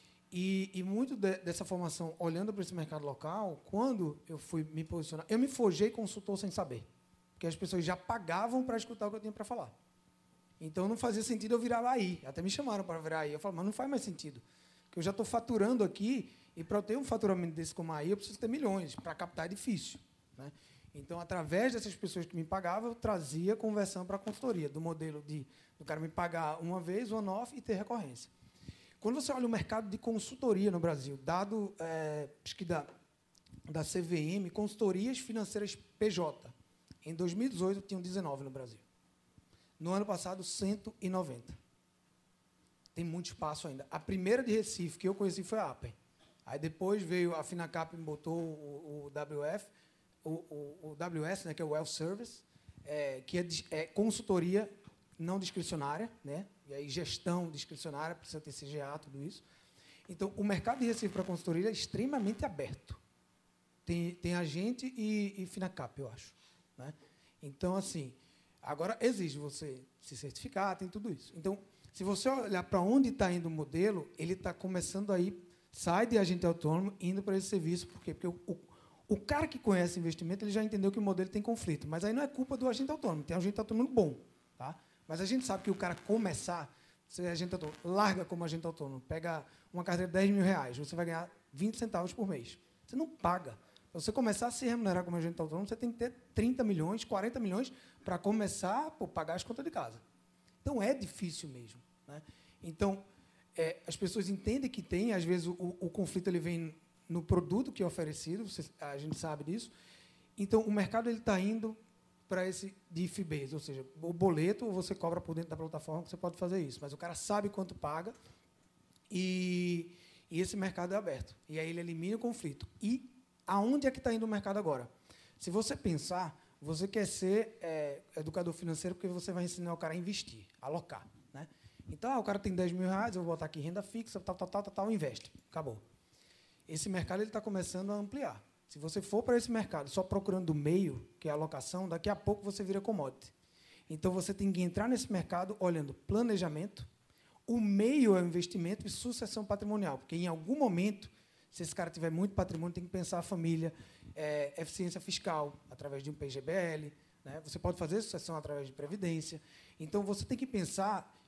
E muito dessa formação, olhando para esse mercado local, quando eu fui me posicionar, eu me forjei consultor sem saber, porque as pessoas já pagavam para escutar o que eu tinha para falar. Então, não fazia sentido eu virar AI. Até me chamaram para virar AI. Eu falo, mas não faz mais sentido, porque eu já estou faturando aqui, e para eu ter um faturamento desse como AI, eu preciso ter milhões. Para captar é difícil. Né? Então, através dessas pessoas que me pagavam, eu trazia conversão para a consultoria, do modelo do cara me pagar uma vez, one-off, e ter recorrência. Quando você olha o mercado de consultoria no Brasil, dado acho que da CVM, consultorias financeiras PJ, em 2018 tinham 19 no Brasil. No ano passado, 190. Tem muito espaço ainda. A primeira de Recife que eu conheci foi a Appen. Aí depois veio a Finacap e botou o WF, o WS, né, que é o Wealth Service, que é consultoria não discricionária, né? E aí gestão discricionária, precisa ter CGA, tudo isso. Então, o mercado de Recife para consultoria é extremamente aberto. Tem agente e Finacap, eu acho. Né? Então, assim, agora exige você se certificar, tem tudo isso. Então, se você olhar para onde está indo o modelo, ele está começando aí, sai de agente autônomo, indo para esse serviço. Por quê? Porque o cara que conhece investimento, ele já entendeu que o modelo tem conflito. Mas aí não é culpa do agente autônomo, tem agente autônomo bom. Tá? Mas a gente sabe que o cara começar, você é agente autônomo, larga como agente autônomo, pega uma carteira de R$10.000, você vai ganhar 20 centavos por mês. Você não paga. Para você começar a se remunerar como agente autônomo, você tem que ter 30 milhões, 40 milhões para começar a pagar as contas de casa. Então, é difícil mesmo. Né? Então, as pessoas entendem que tem, às vezes, o conflito ele vem no produto que é oferecido, a gente sabe disso. Então, o mercado está indo para esse de fee-based, ou seja, o boleto você cobra por dentro da plataforma, que você pode fazer isso, mas o cara sabe quanto paga e esse mercado é aberto. E aí ele elimina o conflito. E aonde é que está indo o mercado agora? Se você pensar, você quer ser educador financeiro porque você vai ensinar o cara a investir, a alocar. Né? Então, o cara tem R$10.000, eu vou botar aqui renda fixa, tal, investe. Acabou. Esse mercado está começando a ampliar. Se você for para esse mercado só procurando o meio, que é a alocação, daqui a pouco você vira commodity. Então, você tem que entrar nesse mercado olhando planejamento, o meio é o investimento e sucessão patrimonial, porque, em algum momento, se esse cara tiver muito patrimônio, tem que pensar a família, eficiência fiscal, através de um PGBL, né? Você pode fazer sucessão através de previdência. Então, você tem que pensar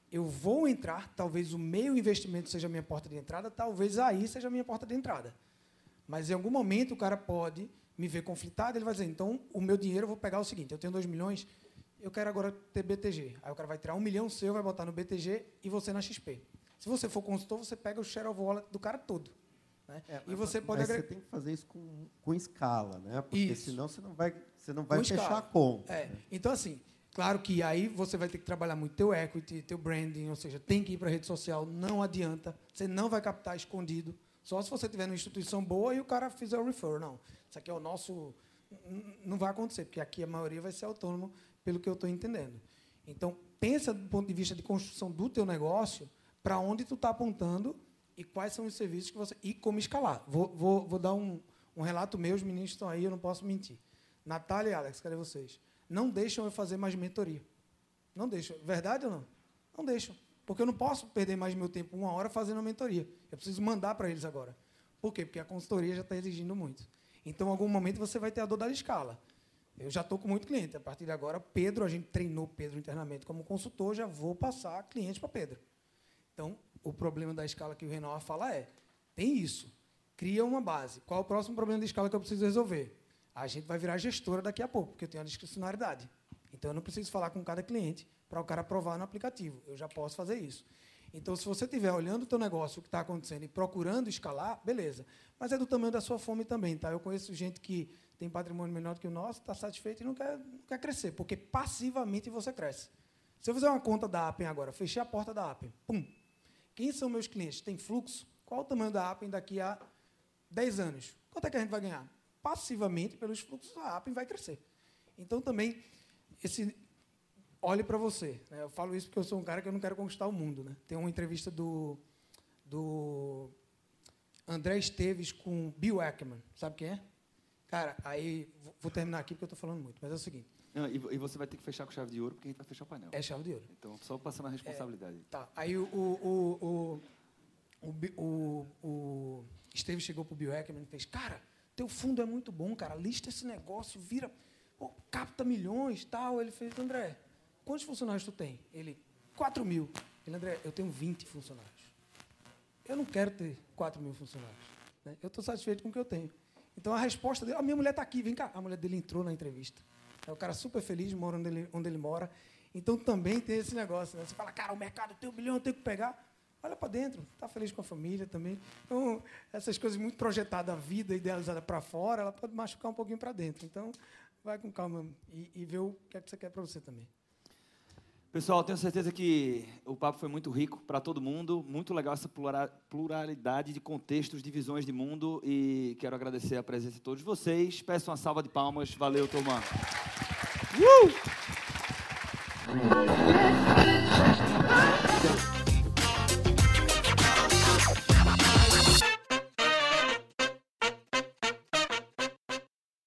eu vou entrar, talvez o meu investimento seja a minha porta de entrada, talvez aí seja a minha porta de entrada. Mas, em algum momento, o cara pode me ver conflitado, ele vai dizer, então, o meu dinheiro eu vou pegar o seguinte, eu tenho 2 milhões, eu quero agora ter BTG. Aí o cara vai tirar 1 milhão seu, vai botar no BTG e você na XP. Se você for consultor, você pega o share of wallet do cara todo. Né? E você pode você tem que fazer isso com escala, né? Porque senão você não vai fechar a conta. Então, assim, claro que aí você vai ter que trabalhar muito teu equity, teu branding, ou seja, tem que ir para a rede social, não adianta, você não vai captar escondido, só se você tiver numa instituição boa e o cara fizer o refer. Não, isso aqui é o nosso... Não vai acontecer, porque aqui a maioria vai ser autônomo, pelo que eu estou entendendo. Então, pensa do ponto de vista de construção do teu negócio, para onde tu está apontando e quais são os serviços que você... E como escalar. Vou dar um relato meu, os meninos estão aí, eu não posso mentir. Natália e Alex, cadê vocês? Não deixam eu fazer mais mentoria. Não deixam. Verdade ou não? Não deixam. Porque eu não posso perder mais meu tempo 1 hora fazendo a mentoria. Eu preciso mandar para eles agora. Por quê? Porque a consultoria já está exigindo muito. Então, em algum momento, você vai ter a dor da escala. Eu já estou com muito cliente. A partir de agora, Pedro, a gente treinou Pedro internamente como consultor, já vou passar cliente para Pedro. Então, o problema da escala que o Renoir fala tem isso. Cria uma base. Qual é o próximo problema da escala que eu preciso resolver? A gente vai virar gestora daqui a pouco, porque eu tenho a discricionariedade. Então, eu não preciso falar com cada cliente para o cara aprovar no aplicativo. Eu já posso fazer isso. Então, se você estiver olhando o teu negócio, o que está acontecendo, e procurando escalar, beleza. Mas é do tamanho da sua fome também. Tá? Eu conheço gente que tem patrimônio menor do que o nosso, está satisfeito e não quer crescer, porque passivamente você cresce. Se eu fizer uma conta da Appen agora, fechei a porta da Appen, pum. Quem são meus clientes? Tem fluxo? Qual o tamanho da Appen daqui a 10 anos? Quanto é que a gente vai ganhar? Passivamente, pelos fluxos, a Appen vai crescer. Então, também, olhe para você. Né? Eu falo isso porque eu sou um cara que eu não quero conquistar o mundo. Né? Tem uma entrevista do André Esteves com Bill Ackman. Sabe quem é? Cara, aí, vou terminar aqui porque eu estou falando muito, mas é o seguinte. Não, e você vai ter que fechar com chave de ouro, porque a gente vai fechar o painel. É chave de ouro. Então, só passando a responsabilidade. Tá. Aí o Esteves chegou para o Bill Ackman e fez, cara, teu fundo é muito bom, cara, lista esse negócio, vira, capta milhões, tal. Ele fez, André, quantos funcionários tu tem? Ele, 4 mil. Ele, André, eu tenho 20 funcionários. Eu não quero ter 4 mil funcionários. Né? Eu estou satisfeito com o que eu tenho. Então, a resposta dele, a minha mulher está aqui, vem cá. A mulher dele entrou na entrevista. É o cara super feliz, mora onde ele mora. Então, também tem esse negócio. Né? Você fala, cara, o mercado tem 1 bilhão, eu tenho que pegar. Olha para dentro, está feliz com a família também. Então, essas coisas muito projetadas, a vida idealizada para fora, ela pode machucar um pouquinho para dentro. Então, vai com calma e vê o que é que você quer para você também. Pessoal, tenho certeza que o papo foi muito rico para todo mundo, muito legal essa pluralidade de contextos, de visões de mundo, e quero agradecer a presença de todos vocês. Peço uma salva de palmas. Valeu, turma.